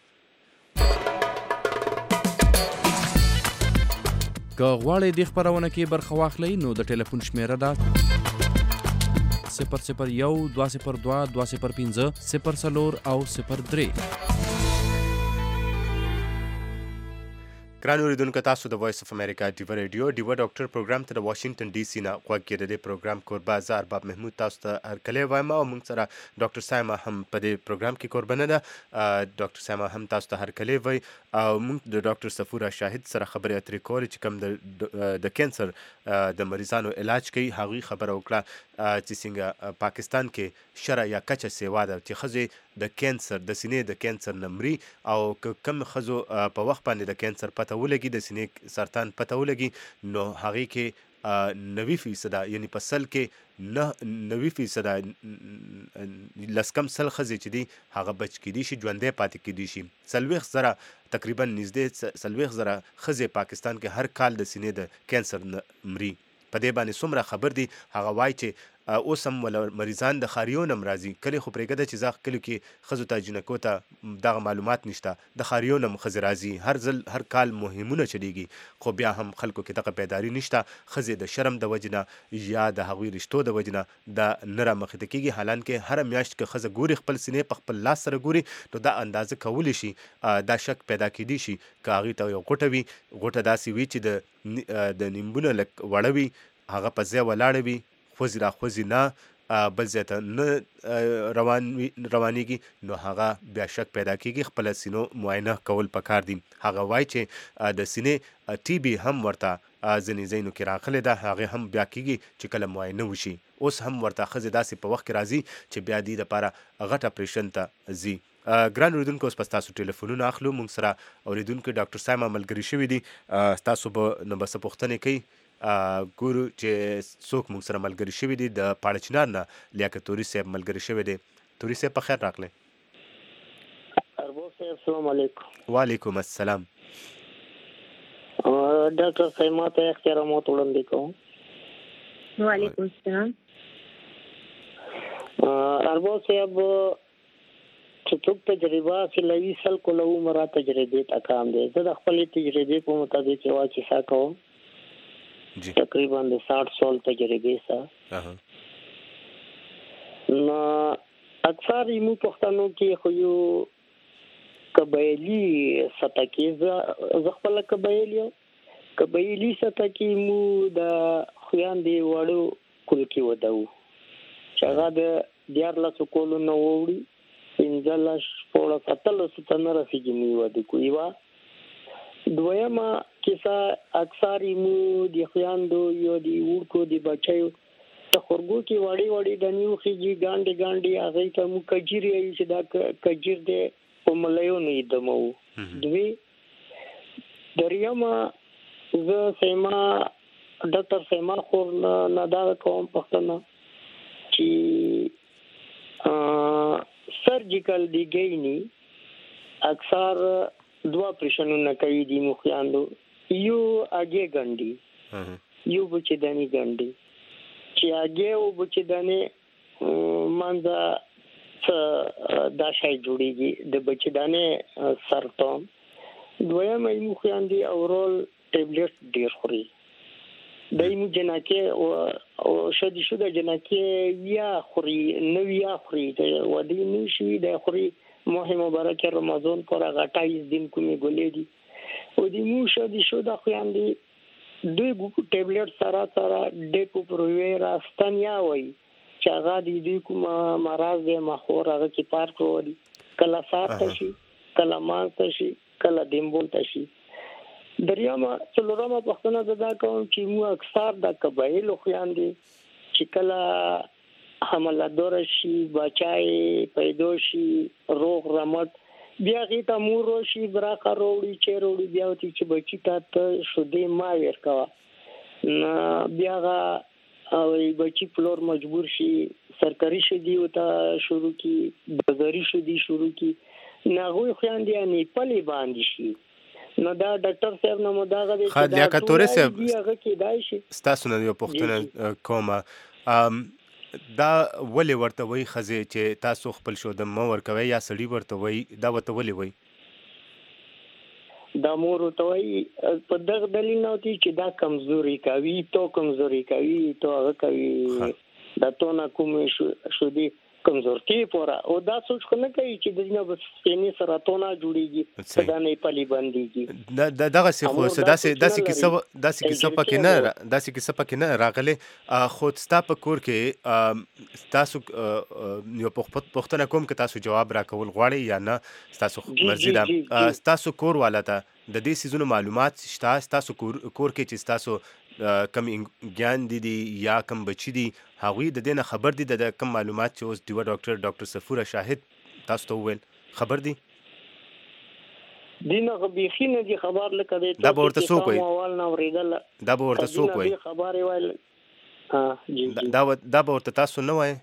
که غواړئ د خبرونه کې برخه واخلئ نو د ټلیفون شمیره ده 001 202 205 04 او 03. ګران اوریدونکو تاسو د وایس اف امریکا ډیوا ریډیو ډیوا ډاکټر پروګرام ته د واشنگټن ډي سي نه خوږی. د دې پروګرام کوربه زه ارباب محمود تاسو ته هرکلی وایم او موږ سره ډاکټر سایمه هم په دې پروګرام کې قربانه ده. ډاکټر سایمه هم تاسو ته هرکلی وای او موږ د ډاکټر صفوره شاهد سره خبرې اترې کولې چې کوم د کینسر د مریضانو علاج کوي. هغوی خبره وکړه چې څنګه پاکستان کې شرع یا کچه سیوا ده چې ښځې د کینسر د سینې د کینسر نه مري او که کم ښځو په وخت باندې د کینسر پته ولګي د سینې سرطان پته ولګي نو هغې کې 90% یعنی په سل کې 90% لس کم سل ښځې چې دي هغه بچ کیدی شي ژوندی پاتې کیدی شي. 40,000 تقریبا نږدې 40,000 ښځې پاکستان کې هر کال د سینې د کینسر نه مري. په دې باندې څومره خبر دي هغه وایي چې اوس هم مریضان د خاریو نه راځي. کلی خو پرېږده چې زه کلیو کې ښځو ته جنکو ته دغه معلومات نشته. د خاریو نه ښځې راځي هر کال مهمونه چلیږي خو بیا هم خلکو کې دغه بیداري نشته. ښځې د شرم د وجې نه یا د هغوی رشتو د وجې نه دا نه رامخته کېږي. حالانکې هره میاشت که ښځه ګوري خپل سینې په خپل لاس سره ګوري نو دا اندازه کولی شي دا شک پیدا کېدی شي که هغې ته یو غوټه وي غوټه داسې وي چې د نیمبونه لږ وړه وي هغه په ځای ولاړه وي خوځي را خوځي نه بل ځای ته نه روانېږي نو هغه بیا شک پیدا کېږي. خپله سینو معاینه کول پکار دي. هغه وایي چې د سینې ټي بي هم ورته ځینې ځایونو کې راغلی ده هغې هم بیا کېږي چې کله معاینه وشي. اوس هم ورته ښځې داسې په وخت کې راځي چې بیا دې دپاره غټ اپریشن ته ځي. ګران اوریدونکو اوس په ستاسو ټلیفونونه اخلو. موږ سره اوریدونکو ډاکټر سایمه ملګري شوي دي. ستاسو به نه به څه پوښتنې کوي. ګورو چې څوک موږ سره ملګري شوي دي. د پاړه چنار نه لیاقت توري صاحب ملګري شوی دی. توري صاحب په خیر راغلی. ارباب صاحب السلام علیکم. وعلیکم السلام. ډاکټر صاحب ماته احترامات وړاندې کوم. وعلیکم السلام. ارباب صاحب چې څوک تجربه سلوي سل کولو عمره تجربه تا کام دی. زه د خپل تجربه په مطابق واچې ساکو تقریبا د 60 سال تجربه سره نو اکثر یمو پښتنو کې خو یو قبایلی ستکه ز خپل قبایلی ستکه مو د خويندې وړو کول کې ودو چې هغه د 14 کولو نو وړي انځل شپږ ستل ستنه رسیږي مو ودی کویوا دویمه کیسه اکثر یمو د خويندو یو دی ورکو دی بچو ته خورګو کې وړي د نیو خيږي ګانډي هغه ته مو کجيري چې دا کجير دی په مليو نه دمو دوی دریمه زه سیما ډاکټر سیما خور نه دا کوم پښتنه چې سرجیکل دی گینی اکثر دوا پرشنونه کوي د مخیاندو یو اگې ګنډي یو بچداني ګنډي چې اگې او بچداني مانځه دا شای جوړيږي د بچداني سرطان دویم یو مخیاندي اورال ټابلیټ ډیر خوري دایمو جنکه او شدي شوده جنکه یا خوري نو یا خوري د ودی نشي د خوري ماه مبارک رمضان پر 28 دن کومي ګولې دي او د مو شدي شوده خويندې دوی ټابلیټ سره ډېکو پروي راستانیا وای چې هغه د دې کوم مرز د مخور هغه کې پارک وړي کله سات شي کله مان شي کله دیمبول شي دریامه څلورمه پښتنه زدا کوم چې مو اکثر د قبایل خويندې چې کله حمله دور شي بچای پیدا شي روغ رمټ بیا غیته مور شي براخه وروړي چې وروړي بیا وتی چې بچی ته شودې ما ورکوا بیا او بچی پلور مجبور شي سرکاري شدي وته شروع کی بازاري شدي شروع کی ناغوي خويندې نه پلي باندې شي نو دا ډاکټر صاحب نو مداغه دي خا لیاقت تورې صاحب هغه کې دای شي تاسو نه یو پوښتنه کومه دا ولې ورته وای خزه چې تاسو خپل شو د مو ورکوي یا سړی ورته وای دا وته ولې وای دا مور ته وای په دغه دلیل نه وتی چې دا کمزوري کوي تو هغه کوي دا تو نه کوم شو دي کمزورتي پورا او دا سوچ کنه کوي چې د دنیا بس سینې سرطان جوړيږي دا نه پلي باندېږي دغه څه خو داسې کیسه پکې نه راغله خو ستا په کور کې تاسو یو پوښتنه کوم که تاسو جواب راکول غواړئ یا نه تاسو مرزي ده تاسو کور والا ته د دې سيزونو معلومات شته تاسو کور کې چې تاسو کم ګیان دي یا کم بچی دي هغوی د دینه خبر دي د کم معلومات چې اوس دیو ډاکټر صفوره شاهد تاسو ته وویل خبر دي دینه غبیخي نه دي خبر لکه دی دا به ورته څوک وایي دا به ورته تاسو نه وایي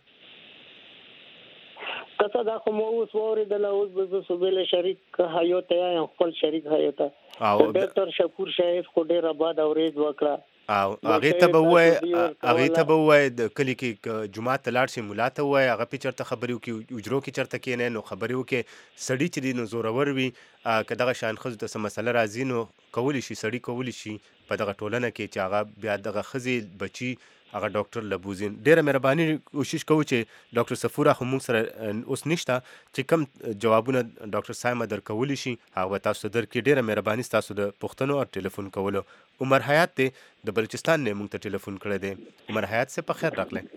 کته دا خو مو اوس وریدل اوس به سوبل شریک حیات یا خپل شریک حیات او ډاکټر شکور شاهد خو ډیر آباد اورید وکړه او هغه ته به وای د کلی کې جمعه ته لاړ شي مولا ته وای هغه په چرته خبرو کې اجرو کې چرته کې نه نو خبرو کې سړی چې دی نو زورور وي که دغه شان خزو ته مسله راځي نو کولی شي سړی کولی شي په دغه ټولنه کې چې هغه بیا دغه خزي بچي هغه ډاکټر لبوزین ډیره مهرباني کوشش کوو چې ډاکټر صفوره هم موږ سره اوس نشته چې کم جوابونه ډاکټر سایمه درکولی شي هغه تاسو درکې ډیره مهرباني تاسو د پښتنو او ټلیفون کولو عمر حیات ته د بلوچستان نه موږ ته ټلیفون کړی دی عمر حیات سے په خیر راغله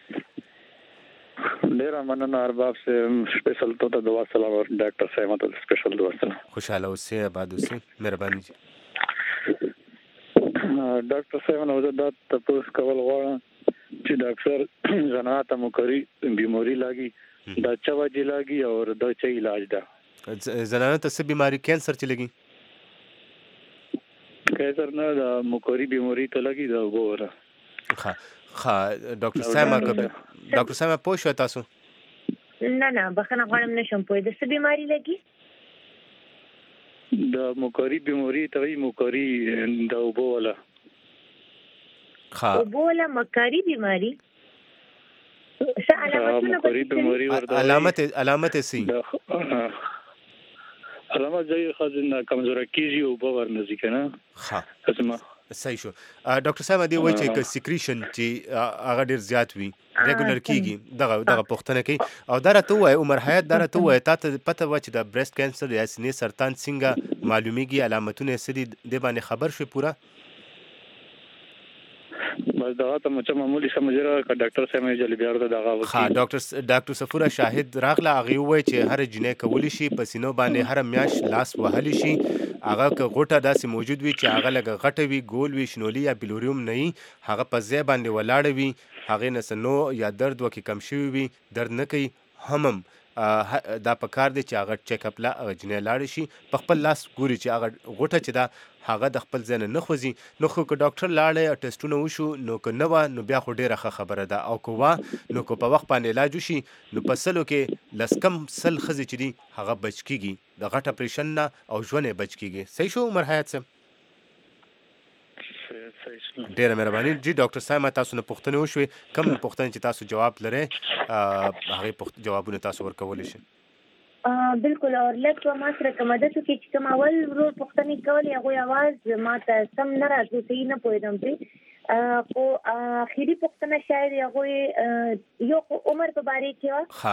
ډیره مننه ارباب سے سپیشل تو ته دعا سلام اور ډاکټر سایمه ته سپیشل دعا سلام خوشاله اوسئ آباد اوسئ مهرباني ډاکټر صاحب نو دا تاسو کول غواړم چې ډاکټر زناته مکري بیماری لاګي دا چا وجه لاګي او دا چا علاج ده زنانه ته څه بیماری کینسر چې لګي کینسر نه دا مکري بیماری ته لګي دا وګوره ها ډاکټر صاحب پوه شو تاسو نه بخنه غواړم نشم پوه د څه بیماری لګي د مکري بیماری ته وی مکري د وبوله وبوله مکري بیماری څه علامت سي علامت ځای خزنه کمزوري کیږي او باور نه ځي کنه ها اسمه صحیح شو ډاکټر صاحب دی وایي چې سیکریشن چې هغه ډیر زیات وي ریګولر کیږي دغه پوښتنه کوي او دا راته وایي عمر حیات دا راته وایي تاسو پته و چې د بریسټ کینسر یا سینې سرطان څنګه معلومیږي علامتونه سړي د باندې خبر شوي پورا بس دا ته مچ معمولی سمجره ک ډاکټر صاحب یې جلبي ورته دغه وکړي ها ډاکټر صفوره شاهد راغله هغه وایي چې هر جنې کولی شي په سینو باندې هر میاش لاس وهلی شي هغه ک غوټه داسې موجود وي چې هغه لګ غټه وي ګول وي شنولي یا بلوریوم نه هغه په ځای باندې ولاړ وي هغه نسنو یا درد وکي کم شوی وي درد نه کوي همم دا په کار دی چې هغه چیک اپ لا جنې لاړ شي په خپل لاس ګوري چې هغه غوټه چې دا هغه د خپل ځای نه خوځي نو خو که ډاکټر لاړ ټیسټونه وشو نو که نه و نو بیا خو ډیره ښه خبره ده او که وا نو که په وخت باندې علاج وشي نو په سلو کې لسکم سل ښځې چې دي هغه بچ کیږي د غټ اپریشن نه او ژوند یې بچ کیږي صحیح شو عمر حیات صاحب ډیره مهرباني جی ډاکټر صاحب تاسو نه پوښتنه وشوي کوم پوښتنه چې تاسو جواب لرئ هغه جوابونه تاسو ورکولی شئ بالکل اور لکه ما سره کومه چې کوم اول ورو پوښتنه کولې هغه आवाज ما ته سم نه راځي صحیح نه پوهیدم چې خو اخیری پوښتنه شاید هغه یو عمر په باره کې ها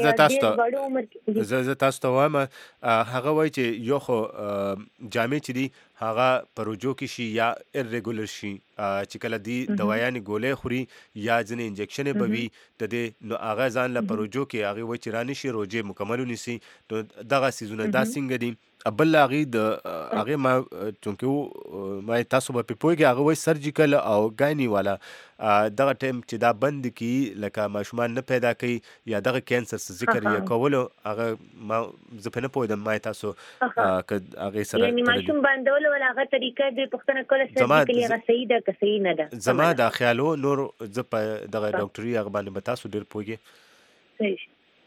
زه تاسو ته وایم هغه وایي چې یو خو جامع چې دي هغه پروجو کې شي یا irregular شي چې کله دی دوايانې ګولې خوري یا ځنې انجکشن به وي د دې نو هغه ځان له پروجو کې هغه وایي چې رانی شي روزه مکمل ونیسي نو دغه سيزونه دا څنګه دي بل هغه د هغه ما چونکه ما تاسو په پوهیږي هغه وای سرجیکل او ګاینی والا دغه ټیم چې دا بند کی لکه ماشومان نه پیدا کوي یا دغه کینسر ذکر یې کولو هغه ما زه په نه پوهیدم ما تاسو که هغه سره یعنی ماشوم بندول ولا هغه طریقه د پښتنه کول سرجیکل هغه صحیح ده که صحیح نه ده زما دا خیالو نور زه په دغه ډاکټري هغه باندې به تاسو ډیر پوهیږئ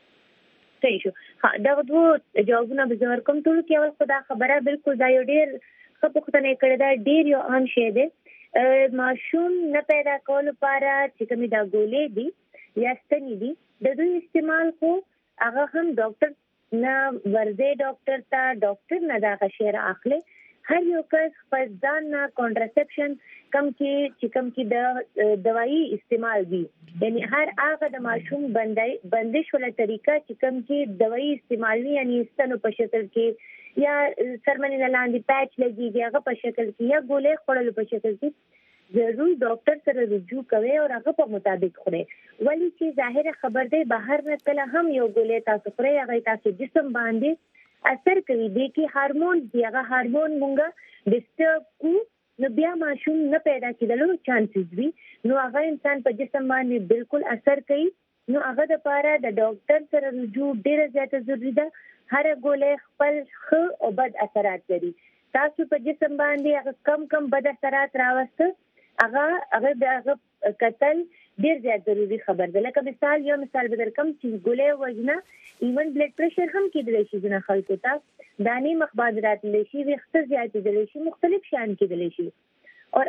صحیح شو. دا دوه جوابونه به زه ورکوم. ټولو کې اول خو دا خبره بالکل دا یو ډېر ښه پوښتنه یې کړې ده، ډېر یو عام شی دی. ماشوم نه پیدا کولو لپاره چې کومې دا ګولۍ دي یا ستنې دي د دوی استعمال خو هغه هم ډاکټر نه ورځي، ډاکټر ته ډاکټر نه دا شی رااخلي. هر یو کس خپل ځان نه کانټراسپشن کم کې د دوايي استعمال دي، یعنی هر هغه د ماشوم بندش ولا طریقه چې کم کې دوايي استعمال وي، یعنی ستنو په شکل کې یا سرمنې لاندې پیچ لګيږي هغه په شکل کې یا ګولۍ خوړلو په شکل کې ضرور ډاکټر سره رجوع کوي او هغه په مطابق خوري. ولی چې ظاهر خبر دی بهر نه کله هم یو ګولۍ تاسو خوري هغه تاسو جسم باندې اثر کوي، دی کې هارمون دی، هغه هارمون مونږه ډسټرب کو نو بیا ماشوم نه پیدا کېدلو چانسز وي، نو هغه انسان په جسم باندې بالکل اثر کوي. نو هغه د پاره د ډاکټر سره رجوع ډیره زیاته ضروری ده. هر ګولۍ خپل ښه او بد اثرات لري. تاسو په جسم باندې هغه کم بد اثرات راوسته هغه د قتل ډیر زیات ضروری خبر ده. لکه یو مثال به درکم چې ګولۍ وجنه ایون بلډ پریشر هم کېدلی شي ځینې خلکو ته، دانې مخ باندې راتلی شي، ویښته زیاتېدلی شي، مختلف شیان کېدلی شي. او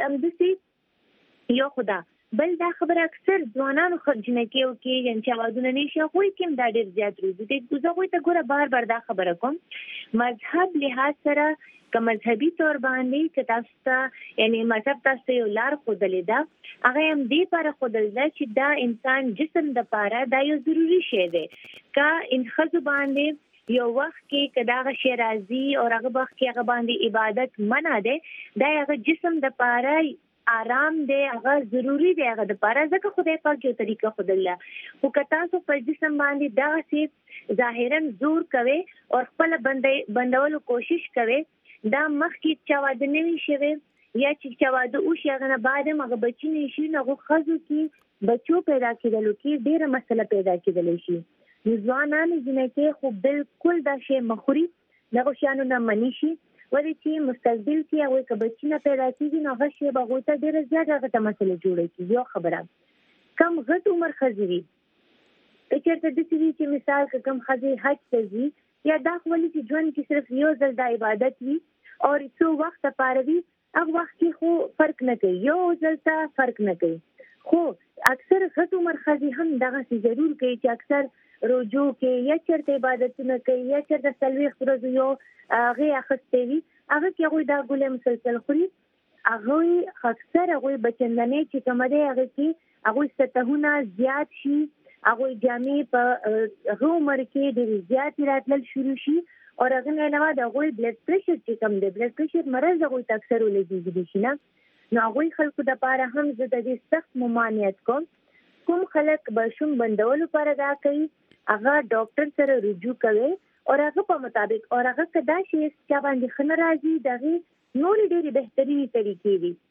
همداسې یو خو دا بل دا خبره اکثر ځوانانو جنکیو کې یعنې چې اوازونه نه شي هغوی کې هم دا ډېر زیات روزي دی. زه هغوی ته ګوره بار دا خبره کوم، مذهب لحاظ سره که مذهبي طور باندې که تاسو ته یعنی مذهب تاسو ته یو لار ښودلې ده، هغه هم دې لپاره ښودل ده چې دا انسان جسم دپاره دا یو ضروري شی دی. که ښځو باندې یو وخت کې که دغه شی راځي او هغه وخت کې هغه باندې عبادت منع دی، دا هغه جسم دپاره آرام دی، هغه ضروری دی هغه دپاره، ځکه خدای پاک یو طریقه ښودله. خو که تاسو په جسم باندې دغسې ظاهرا زور کوئ او خپله بندولو کوشش کوئ، دا مخکې چا واده نه وي شوی یا چې چا واده وشي هغه نه بعد هم هغه بچي نه شي، نو هغو ښځو کې بچو پیدا کېدلو کې ډېره مسله پیدا کېدلی شي. نو ځوانانو جنکۍ خو بالکل دا شی مخوري، دغو شیانو نه منع شي، ولې چې مستقبل کې هغوی که بچي نه پیدا کېږي نو هغه شی به هغوی ته ډېره زیاته هغه ته مسله جوړه کېږي. یو خبره کم غټ عمر ښځې وي، که چېرته داسې وي چې مثال که کم ښځې حج ته ځي یا دا خو ولې چې ژوند کې صرف یو ځل دا عبادت وي او څو وخت لپاره وي، هغه وخت کې خو فرق نه کوي، یو ځل ته فرق نه کوي. خو اکثر غټ عمر ښځې هم دغسې ضرور کوي چې اکثر روجو کې یا چېرته عبادتونه کوي یا چېرته 40 ورځو یو هغې اخیستی وي، هغه کې هغوی دا ګولۍ مسلسل خوري. هغوی اکثر هغوی بچندنۍ چې کومه دی هغه کې هغوی سطحونه زیات شي، هغوی جامې په هغه عمر کې ډېرې زیاتې راتلل شروع شي او هغه نه علاوه د هغوی بلډ پریشر چې کوم دی، بلډ پریشر مرض هغوی ته اکثر ولګېږي شي نه. نو هغوی خلکو دپاره هم زه د دې سخت ممانعت کوم. کوم خلک ماشوم بندولو لپاره دا کوي هغه ډاکټر سره رجوع کوي او هغه په مطابق او هغه که دا شی چا باندې ښه نه راځي د هغې نورې ډېرې بهترینې طریقې دي.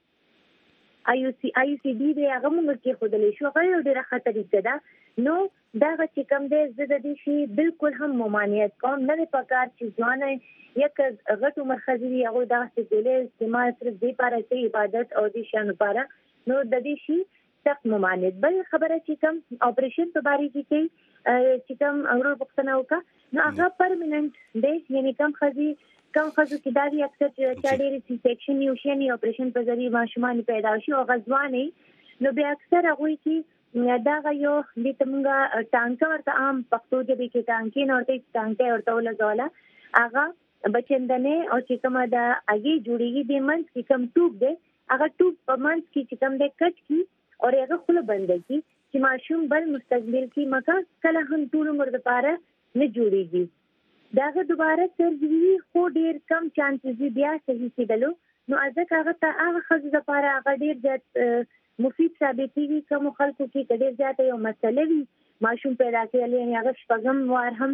IUCD دی هغه موږ کې ښودلی شو، هغه یو ډېره ښه طریقه ده. نو دغه چې کوم دی زه د دې شي بالکل هم ممانعت کوم. نه دی پکار چې ځوانه یا که غټ عمر ښځې وي هغوی دغسې ګولۍ استعمال صرف دې لپاره کوي عبادت او دې شیانو لپاره، نو د دې شي سخت ممانعت. بل خبره چې کوم اپریشن په باره کې کوي چې کوم ورور پوښتنه وکړه، نو هغه پرمننټ دی، یعنې کم ښځو کې دا وي اکثر چې چا ډېرې سی سیکشن یو شي یعنې اپریشن په ذریعې ماشومان پیدا شي او هغه ځوانې، نو بیا اکثر هغوی کې دغه یو دې ته مونږ ټانکه ورته عام پښتو ژبې کې ټانکې نه ورته ټانکه ورته ولګوله، هغه بچندنۍ او چې کومه د هګۍ جوړېږي دې منځ کې کوم ټوب دی هغه ټوب په منځ کې چې کوم دی کټ کړي او هغه خوله بنده کړي چې ماشوم بل مستقبل کې مکه کله هم ټول عمر دپاره نه جوړېږي. د هغه دوباره سرجري خو ډېر کم چانسز وي بیا صحیح کېدلو، نو ځکه هغه ته هغه ښځو دپاره هغه ډېر زیات مفید ثابتېږي. کومو خلکو کې که ډېر زیاته یو مسله وي ماشوم پیدا کېدلی، یعنې هغه شپږم وار هم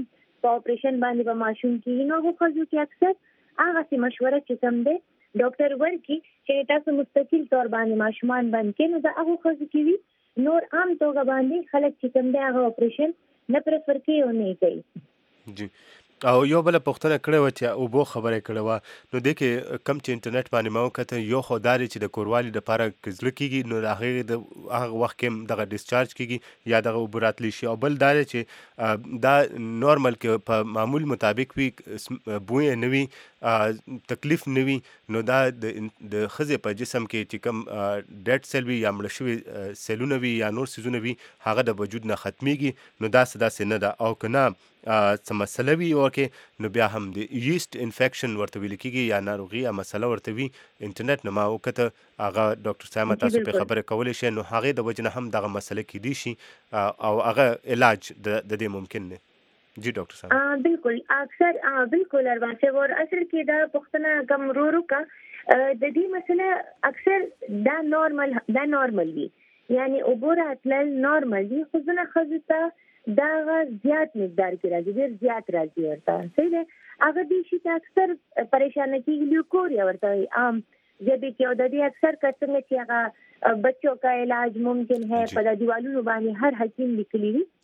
په اپریشن باندې به ماشوم کې نو هغه خزو کې اکثر هغه سي مشوره چې کوم دی ډاکټر ورکی چې تاسو مستقل تور باندې ماشومان باندې کې نو دا هغه خزو کې وي نور عام توګه باندې خلک چې کوم دی هغه اپریشن نه پرفر کوي او نه کوي. جی او یو بل پوښتنه کړې و چې او بو خبره کړې و نو د کې کم چې انټرنیټ باندې مو کته یو خداري چې د کوروالي د لپاره کزل کیږي نو هغه وخت کې دغه ډیسچارج کیږي یا دغه عبوراتلی شي او بل دا چې دا نورمال کې په معمول مطابق وي بوی نه وي تکلیف نه وي نو دا د خزې په جسم کې چې کم ډیډ سیل وي یا مړ شوی سیلونه وي یا نور سيزونه وي هغه د وجود نه ختميږي نو دا څه نه ده او کنه څه مسله وي ورکه نو بیا هم د یست انفیکشن ورته ویل کیږي یا ناروغي یا مسله ورته وي انټرنیټ نه ما وکړه هغه ډاکټر صاحب تاسو په خبره کولې شي نو هغه د وجنه هم دغه مسله کې دي شي او هغه علاج د دې ممکن نه. جی ډاکټر صاحب بالکل اکثر بالکل ارواشه ور اصل کې دا پښتنه کم رو کا د دې مسله اکثر دا نورمال وي یعنی عبورات نورمال دي خو ځنه خزته دا زیات مقدار کې راځي ډیر زیات راځي ورته صحیح ده هغه دي چې اکثر پریشان کیږي لیوکوریا ورته عام جب کې د دې اکثر کسانو چې هغه بچوں کا علاج ممکن ہے په دیوالونو باندې هر حکیم لیکلی وي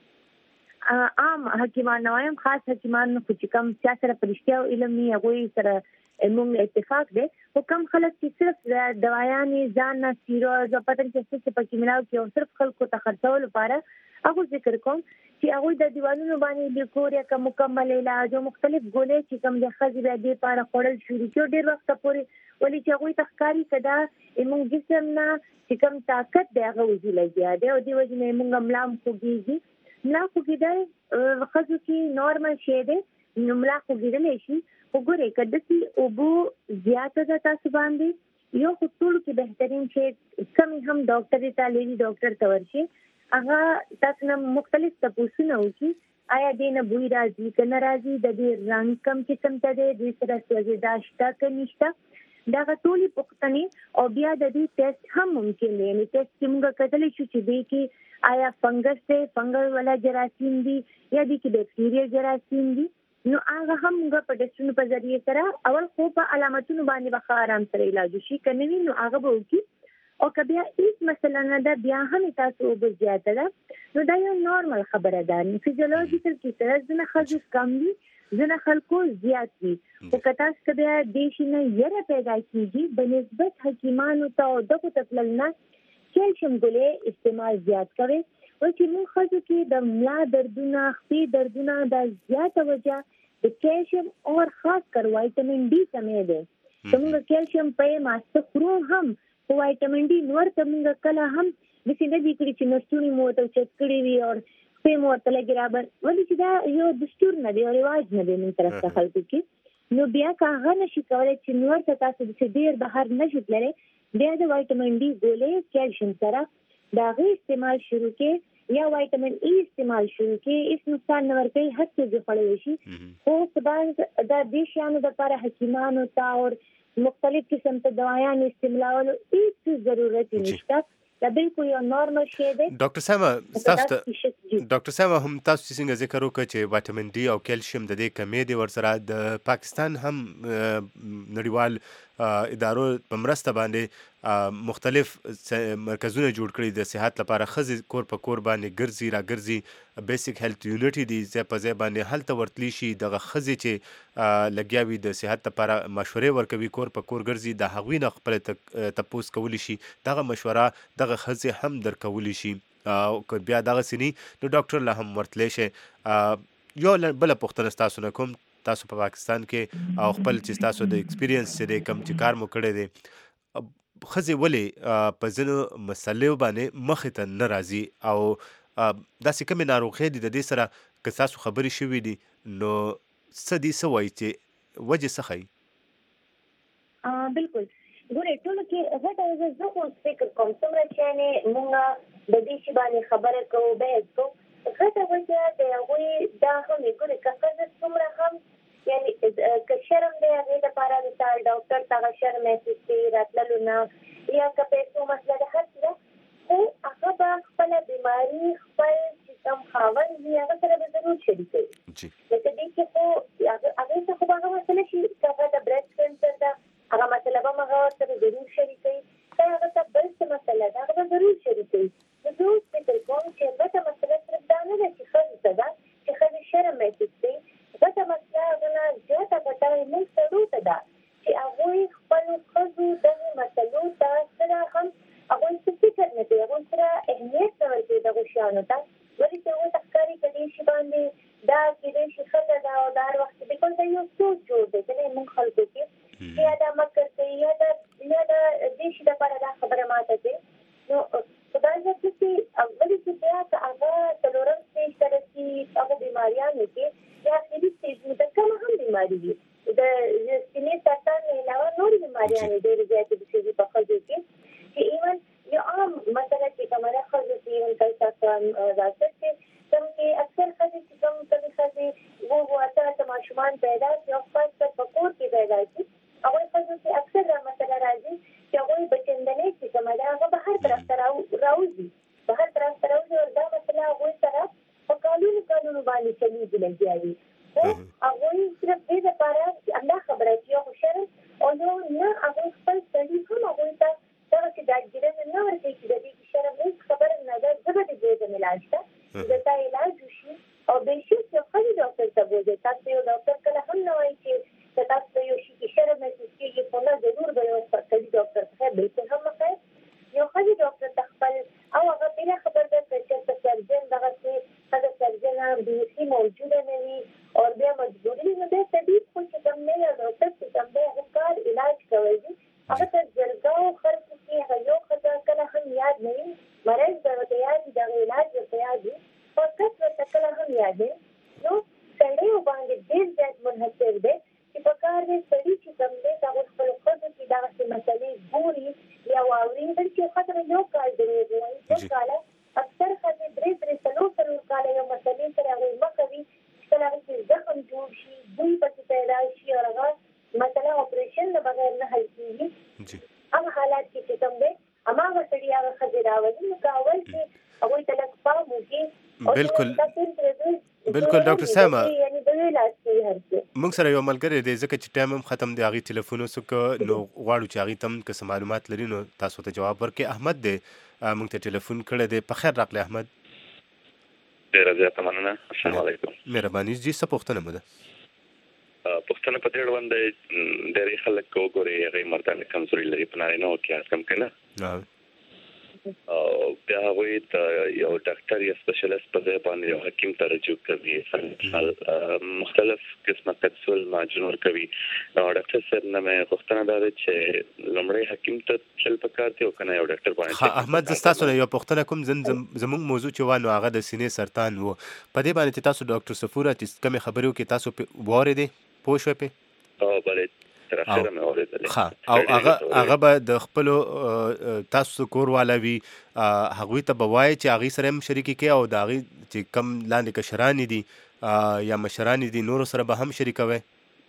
عام حکیمان نوایم خاص حکیمان خو چې کم سره پرشتیا او علم نه هغه سره موږ اتفاق دی او کم خلک چې صرف دوايانې ځان نه سیروز او پتن چې څه پکې ملاو کې او صرف خلکو ته خرڅول لپاره هغه ذکر کوم چې هغه د دیوالونو باندې د کوریا کوم مکمل علاج او مختلف ګولې چې کوم د خزې د دې لپاره خورل شروع کړي ډېر وخت پورې ولې چې هغه تخکاری کدا موږ جسم نه چې کوم طاقت دی هغه وزي لګیا دی او دی وجه موږ ملام خوږي ملا خوږیدل خزو کې نورمال شی دی نو ملا خوږیدل شي وګورئ کله چې اوبو زیاته ده تاسو باندې یو ټول کې بهترین شی کم هم ډاکټر ته لیدي ډاکټر ته ورشي هغه تاسو نه مختلف تاسو وکي آیا دینه بوی راځي کنه راځي د دې رنگ کم قسم ته دی د سره سوځي داشتا کنيشتا دا ټولي پختنې او بیا د دې ټیسټ هم ممکن دی یعنی ټیسټ څنګه کتلی شو چې دی کې آیا فنګس دی فنګل ولا جراثیم دی یا دی کې بیکټیریا جراثیم دی نو هغه هم موږ په ټیسټونو په ذریعہ سره اول خو په علامتونو باندې به آرام سره علاج شي کنه نو هغه به وکي او کبه هیڅ مسله نه ده بیا هم تاسو به زیاته ده نو دا یو نورمال خبره ده فزیولوژیکل کې سره ځنه خزو کم دي ځنه خلکو زیات دي او کته کبه د شي نه یره پیدا کیږي بنسبت حکیمانو ته دغه تفلنا کیلشیم ګولې استعمال زیات کوي او چې موږ خزو کې د ملا دردونه خپې دردونه د زیاته وجه د کیلشیم او خاص کر وایټامین ډي کمې ده څنګه کیلشیم په ماسته خورو هم وایټامین ډي نور څنګه کله هم د سینې د کړي چې نستونی مو ته چک کړی وي او په مو ته لګي رابر ولې چې دا یو دستور نه دی او رواج نه دی من طرف څخه خلکو کې نو بیا کاغه نشي کولای چې نور ته تاسو د ډیر بهر نشي تللی بیا د وایټامین ډي ګولې کیلشیم سره دا غي استعمال شروع کې یا وایټامین ای استعمال شروع کې اس نقصان نه ورته هر څه جوړول شي خو سبا دا د شانو د لپاره حکیمانو ته او مختلف قسم ته دوايان استعمالولو هیڅ ضرورت نشته دا بالکل یو نورمال شی دی. ډاکټر صاحب هم تاسو څنګه ذکر وکړ چې وایټامین ډي او کیلشیم د دې کمی دی ورسره د پاکستان هم نړیوال ادارو په مرسته باندې مختلف مرکزونه جوړ کړي د صحت لپاره خزې کور په کور باندې ګرځي را ګرځي بیسیک هیلث یونټ دی په ځای باندې هلته ورتلی شي دغه خزې چې لګیاوي د صحت لپاره مشورې ورکوي کور په کور ګرځي د هغوی نه خپل تپوس کولی شي دغه مشوره دغه خزې هم درکولی شي او بیا دغه سني نو ډاکټر له هم ورتلی شي. یو بل پوښتنه تاسو نه کوم تاسو په پاکستان کې او خپل چې تاسو د ایکسپیرینس چې کم چې کار مو کړی دی خزې ولې په ځینو مسلې باندې مخې ته نه راځي او داسې کومې ناروغۍ دي د دې سره که تاسو خبرې شوي دي نو څه دي څه وایي چې وجې څه ښایي؟ بالکل ګورې ټولو کې غټه زه خو فکر کوم څومره چې موږ د دې شي باندې خبره کوو بحث کوو غټه وجه د هغوی دا هم ګورې که ښځه څومره هم یعنی که شرم دی هغې دپاره د ډاکټر ته شرم محسوس کوي راتللو نه یا که پیسو مسله ده هر څه ده خو هغه به خپله بیماري خپل چې کم خاوند دی هغه سره به ضرور شریکوي جی لکه دې کې خو هغه څه خو هغه مسله شي چې هغه د برېست کینسر ده هغه مسله به هغه سره ضرور شریکوي هغه ته بل څه مسله ده هغه ضرور شریکوي نو زه فکر کوم چې هغه مسله صرف دا نه ده چې ښځې ته ده چې ښځې شرم محسوس کوي هغه مسله هغه نه زیاته ګټه موږ سړو ته ده چې هغوی خپلو ښځو دغې مسلو ته سره هم هغوی څه فکر نه کوي هغوی سره اهمیت نه ورکوي دغو شیانو ته ولې چې هغوی ته ښکاري که دې شي باندې دا کېدای شي ښځه ده او دا هر وخت بیکاز دا یو سوچ جوړ دی که نه موږ خلکو کې یا دا مکر کوي یا د دې شي دپاره دا خبره ماته کوي نو خدای زده چې ولې چې بیا که هغه څلورم سټیج ته رسي هغو بیماریانو کې یا اخري سټیجونو ته کومه هم بیماري وي د سینې سرطان نه علاوه نورې بیماریانې ډېرې زیاتې دي په ښځو کې چې ایون یو عام مسله چې کومه ده ښځو کې ایون کلساکان راځي چې کوم کې اکثر ښځې چې کوم ښځې وو اته ماشومان پیدا شي او خاص کر په کور کې پیدا شي هغوی ښځو کې اکثر دا مسله راځي چې هغوی بچندنۍ چې کومه ده هغه به هر طرف ته راوځي په هر طرف ته راوځي او دا مسله هغوی سره په کالونو باندې چلېږي لګیا وي خو هغوی صرف دې دپاره همدا خبره چې یو خو شرم او یو نه هغوی خپل سړي هم هغوی ته دغسې ډاډګیرنه نه ورکوي چې د دې کې شرم هېڅ خبره نه ده زه به دې بوځم علاج ته د تا علاج وشي او بېشک یو ښځې ډاکټر ته بوځئ تاسو یو ډاکټر کله هم نه وایي چې که تاسو ته یو شي کې شرم محسوس کېږي خو نه ضرور به یو سړي ډاکټر ته بلکل هم مه کوئ یو ښځې ډاکټر ته خپل او هغه بله خبر ده که چېرته سرجن دغسې ښځه سرجنه بیخي موجوده نه وي او بیا مجبوري وي نو بیا طبیب خو چې کوم دی یا ډاکټر چې کوم دی هغه کار علاج کوی دي هغه ته زرګاو خلکو کې هغه یو ښځه کله هم یاد نه وي مرض به ورته یاد وي دغه علاج ورته یاد وي خو کس ورته کله هم یاد وي نو سړیو باندې ډېر زیات منحصر دی چې په کار دی سړي چې کوم دی هغوی خپلو ښځو کې دغسې مسلې ګوري یا واوري بلکې ښځه به یو کال دروغ وایي څو کاله اکثر ښځې 3-4 کاله یو مسلې سره هغوی مخه وي چې کله هغې کې زخم جوړ شي بوی پکې پیدا شي او هغه مسله اپریشن نه بغیر نه حل کېږي هغه حالات کې چې کوم دی هماغه سړي هغه ښځې راولي نو که اول کې هغوی ته لږ پام وکړي بالکل ډاکټر صاحب موږ سره یو ملګری دی ځکه چې ټایم هم ختم دی هغې تلیفون وڅوکه نو غواړو چې هغې ته هم که څه معلومات لري نو تاسو ته جواب ورکړي احمد دی موږ ته ټلیفون کړی دی په خیر راغلی احمد ډېره زیاته مننه السلام علیکم مهرباني جي څه پوښتنه مو ده پوښتنه په دې اړوند دی ډېری خلک وګوري هغې مردانې کمزوري لري په نارینه‌وو کې کم که نه او بیا هغوی ته یو ډاکټر یا سپیشلیست په ځای باندې یو حکیم ته رجوع کوي مختلف قسمه کپسول معجون ورکوي نو ډاکټر صاحب نه مې غوښتنه دا ده چې لومړی حکیم ته تلل پکار دی او که نه یو ډاکټر باندې احمد زه ستاسو نه یو پوښتنه کوم زموږ موضوع چې وه نو هغه د سینې سرطان و په دې باندې چې تاسو ډاکټر صفوره چې کومې خبرې وکړې تاسو واورېدې پوه شوې پې بلې او هغه به د خپلو تاسو کور والا وي هغوی ته به وایي چې هغې سره هم شریکې کوي او د هغې چې کم لاندې کشرانې دي یا مشرانې دي نورو سره به هم شریکوي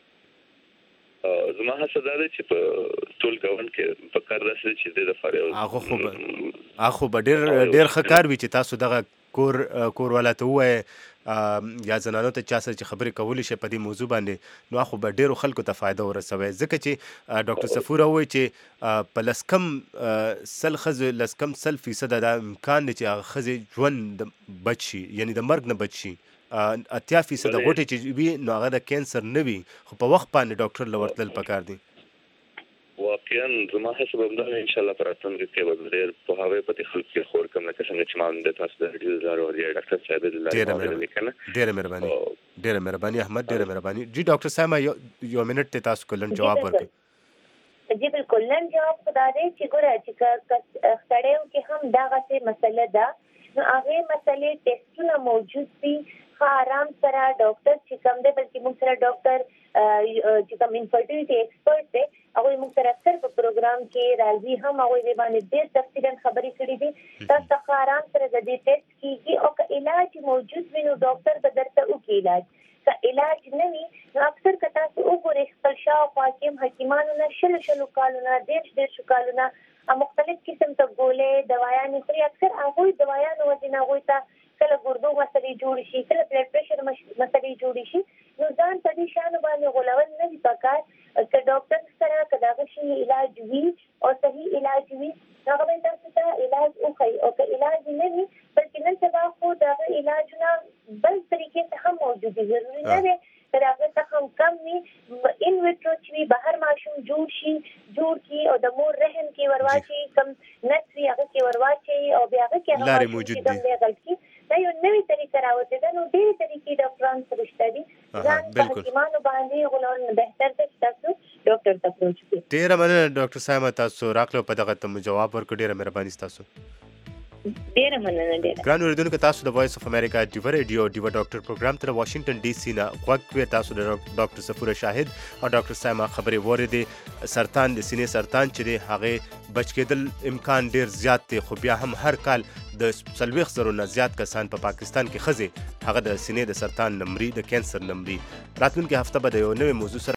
زما هڅه دا ده چې په ټول ګاونډ کې په کار راسي چې د لپاره هغه به ډېر ښه کار وي چې تاسو دغه کور والا ته ووایي یا زنانو ته چا سره چې خبرې کولی شي په دې موضوع باندې نو خو به ډېرو خلکو ته فایده ورسوي ځکه چې ډاکټر صفوره وایي چې په لسکم 100% دا امکان دی چې هغه ښځې ژوند بچ شي یعنی د مرګ نه بچ شي 80% غوټې چې وي نو هغه د کینسر نه وي خو په وخت باندې ډاکټر له ورتلل پکار دی واقعا زما حسب همدا ان شاء الله پر راتلونکي کې به ډېر پوهاوی په دې خلکو کې خور کوم لکه څنګه چې ما د تاسو د ریډیو لارو یا ډاکټر صاحب د لارو ډېره مهرباني احمد ډېره مهرباني جی ډاکټر صاحب یو منټ ته تاسو کولن جواب ورکړئ جی بالکل نن جواب خدا دې چې ګوره چې سړیو کې هم دغسې مسله ده نو هغې مسلې ټیسټونه موجود دي آرام سره ډاکټر چې کوم دی بلکې موږ سره ډاکټر چې کوم انفرټیلیټي ایکسپرټ دی هغوی موږ سره اکثر په پروګرام کې راځي هم هغوی دې باندې ډېر تفصیلا خبرې کړي دي تاسو ته آرام سره د دې ټیسټ کېږي او که علاج موجود وي نو ډاکټر به درته وکړي علاج که علاج نه وي نو اکثر که تاسو وګورئ خپل شاوخوا کې هم حکیمانو نه شلو کالونه 10 کالونه مختلف قسم ته ګولۍ دوايانې خوري اکثر هغوی دوايانو وجې نه هغوی ته کله ګردو مسلې جوړ شي کله بلډ پريشر مسلې جوړ شي نو ځان په دې شان باندې غولول نه دي پکار چې ډاکټر سره کدا شي علاج وي او صحیح علاج وي هغه به تاسو ته علاج وکړي او که علاج نه وي بلکې نن سبا خو دا علاجونه بل طریقې ته هم موجود دي ضروري نه دی چې هغه څه هم کم وي ان ویټرو چې بهر ماشوم جوړ کی او د مور رحم کې ورواچي کم نسوي هغه کې ورواچي او بیا هغه کې لارې موجود دي دا یو نوې طریقه راوته ده نو ډېرې طریقې ډاکټران سره شته دي ځان په حکیمانو باندې غوړول بهتر دی چې تاسو ډاکټر ته اپروچ کړئ. ډېره مننه ډاکټر صاحب تاسو راغلو په دغه ته جواب ورکړ ډېره مهرباني ستاسو. ډېره مننه. ډېره ګران اوریدونکو تاسو د وایس اف امریکا ډیو ریډیو ډیو ډاکټر پروګرام تر واشنگټن ډي سي نه غوږ کوي. تاسو د ډاکټر صفوره شاهد او ډاکټر سایما خبرې وریدي سرطان د سینې سرطان چې دی هغه بچ کېدل امکان ډیر زیات دی خو بیا هم هر کال د 40,000 نه زیات کسان په پاکستان کې ښځې هغه د سینې د سرطان نمرې د کینسر نمرې راتلونکي هفته به د یو نوې موضوع سره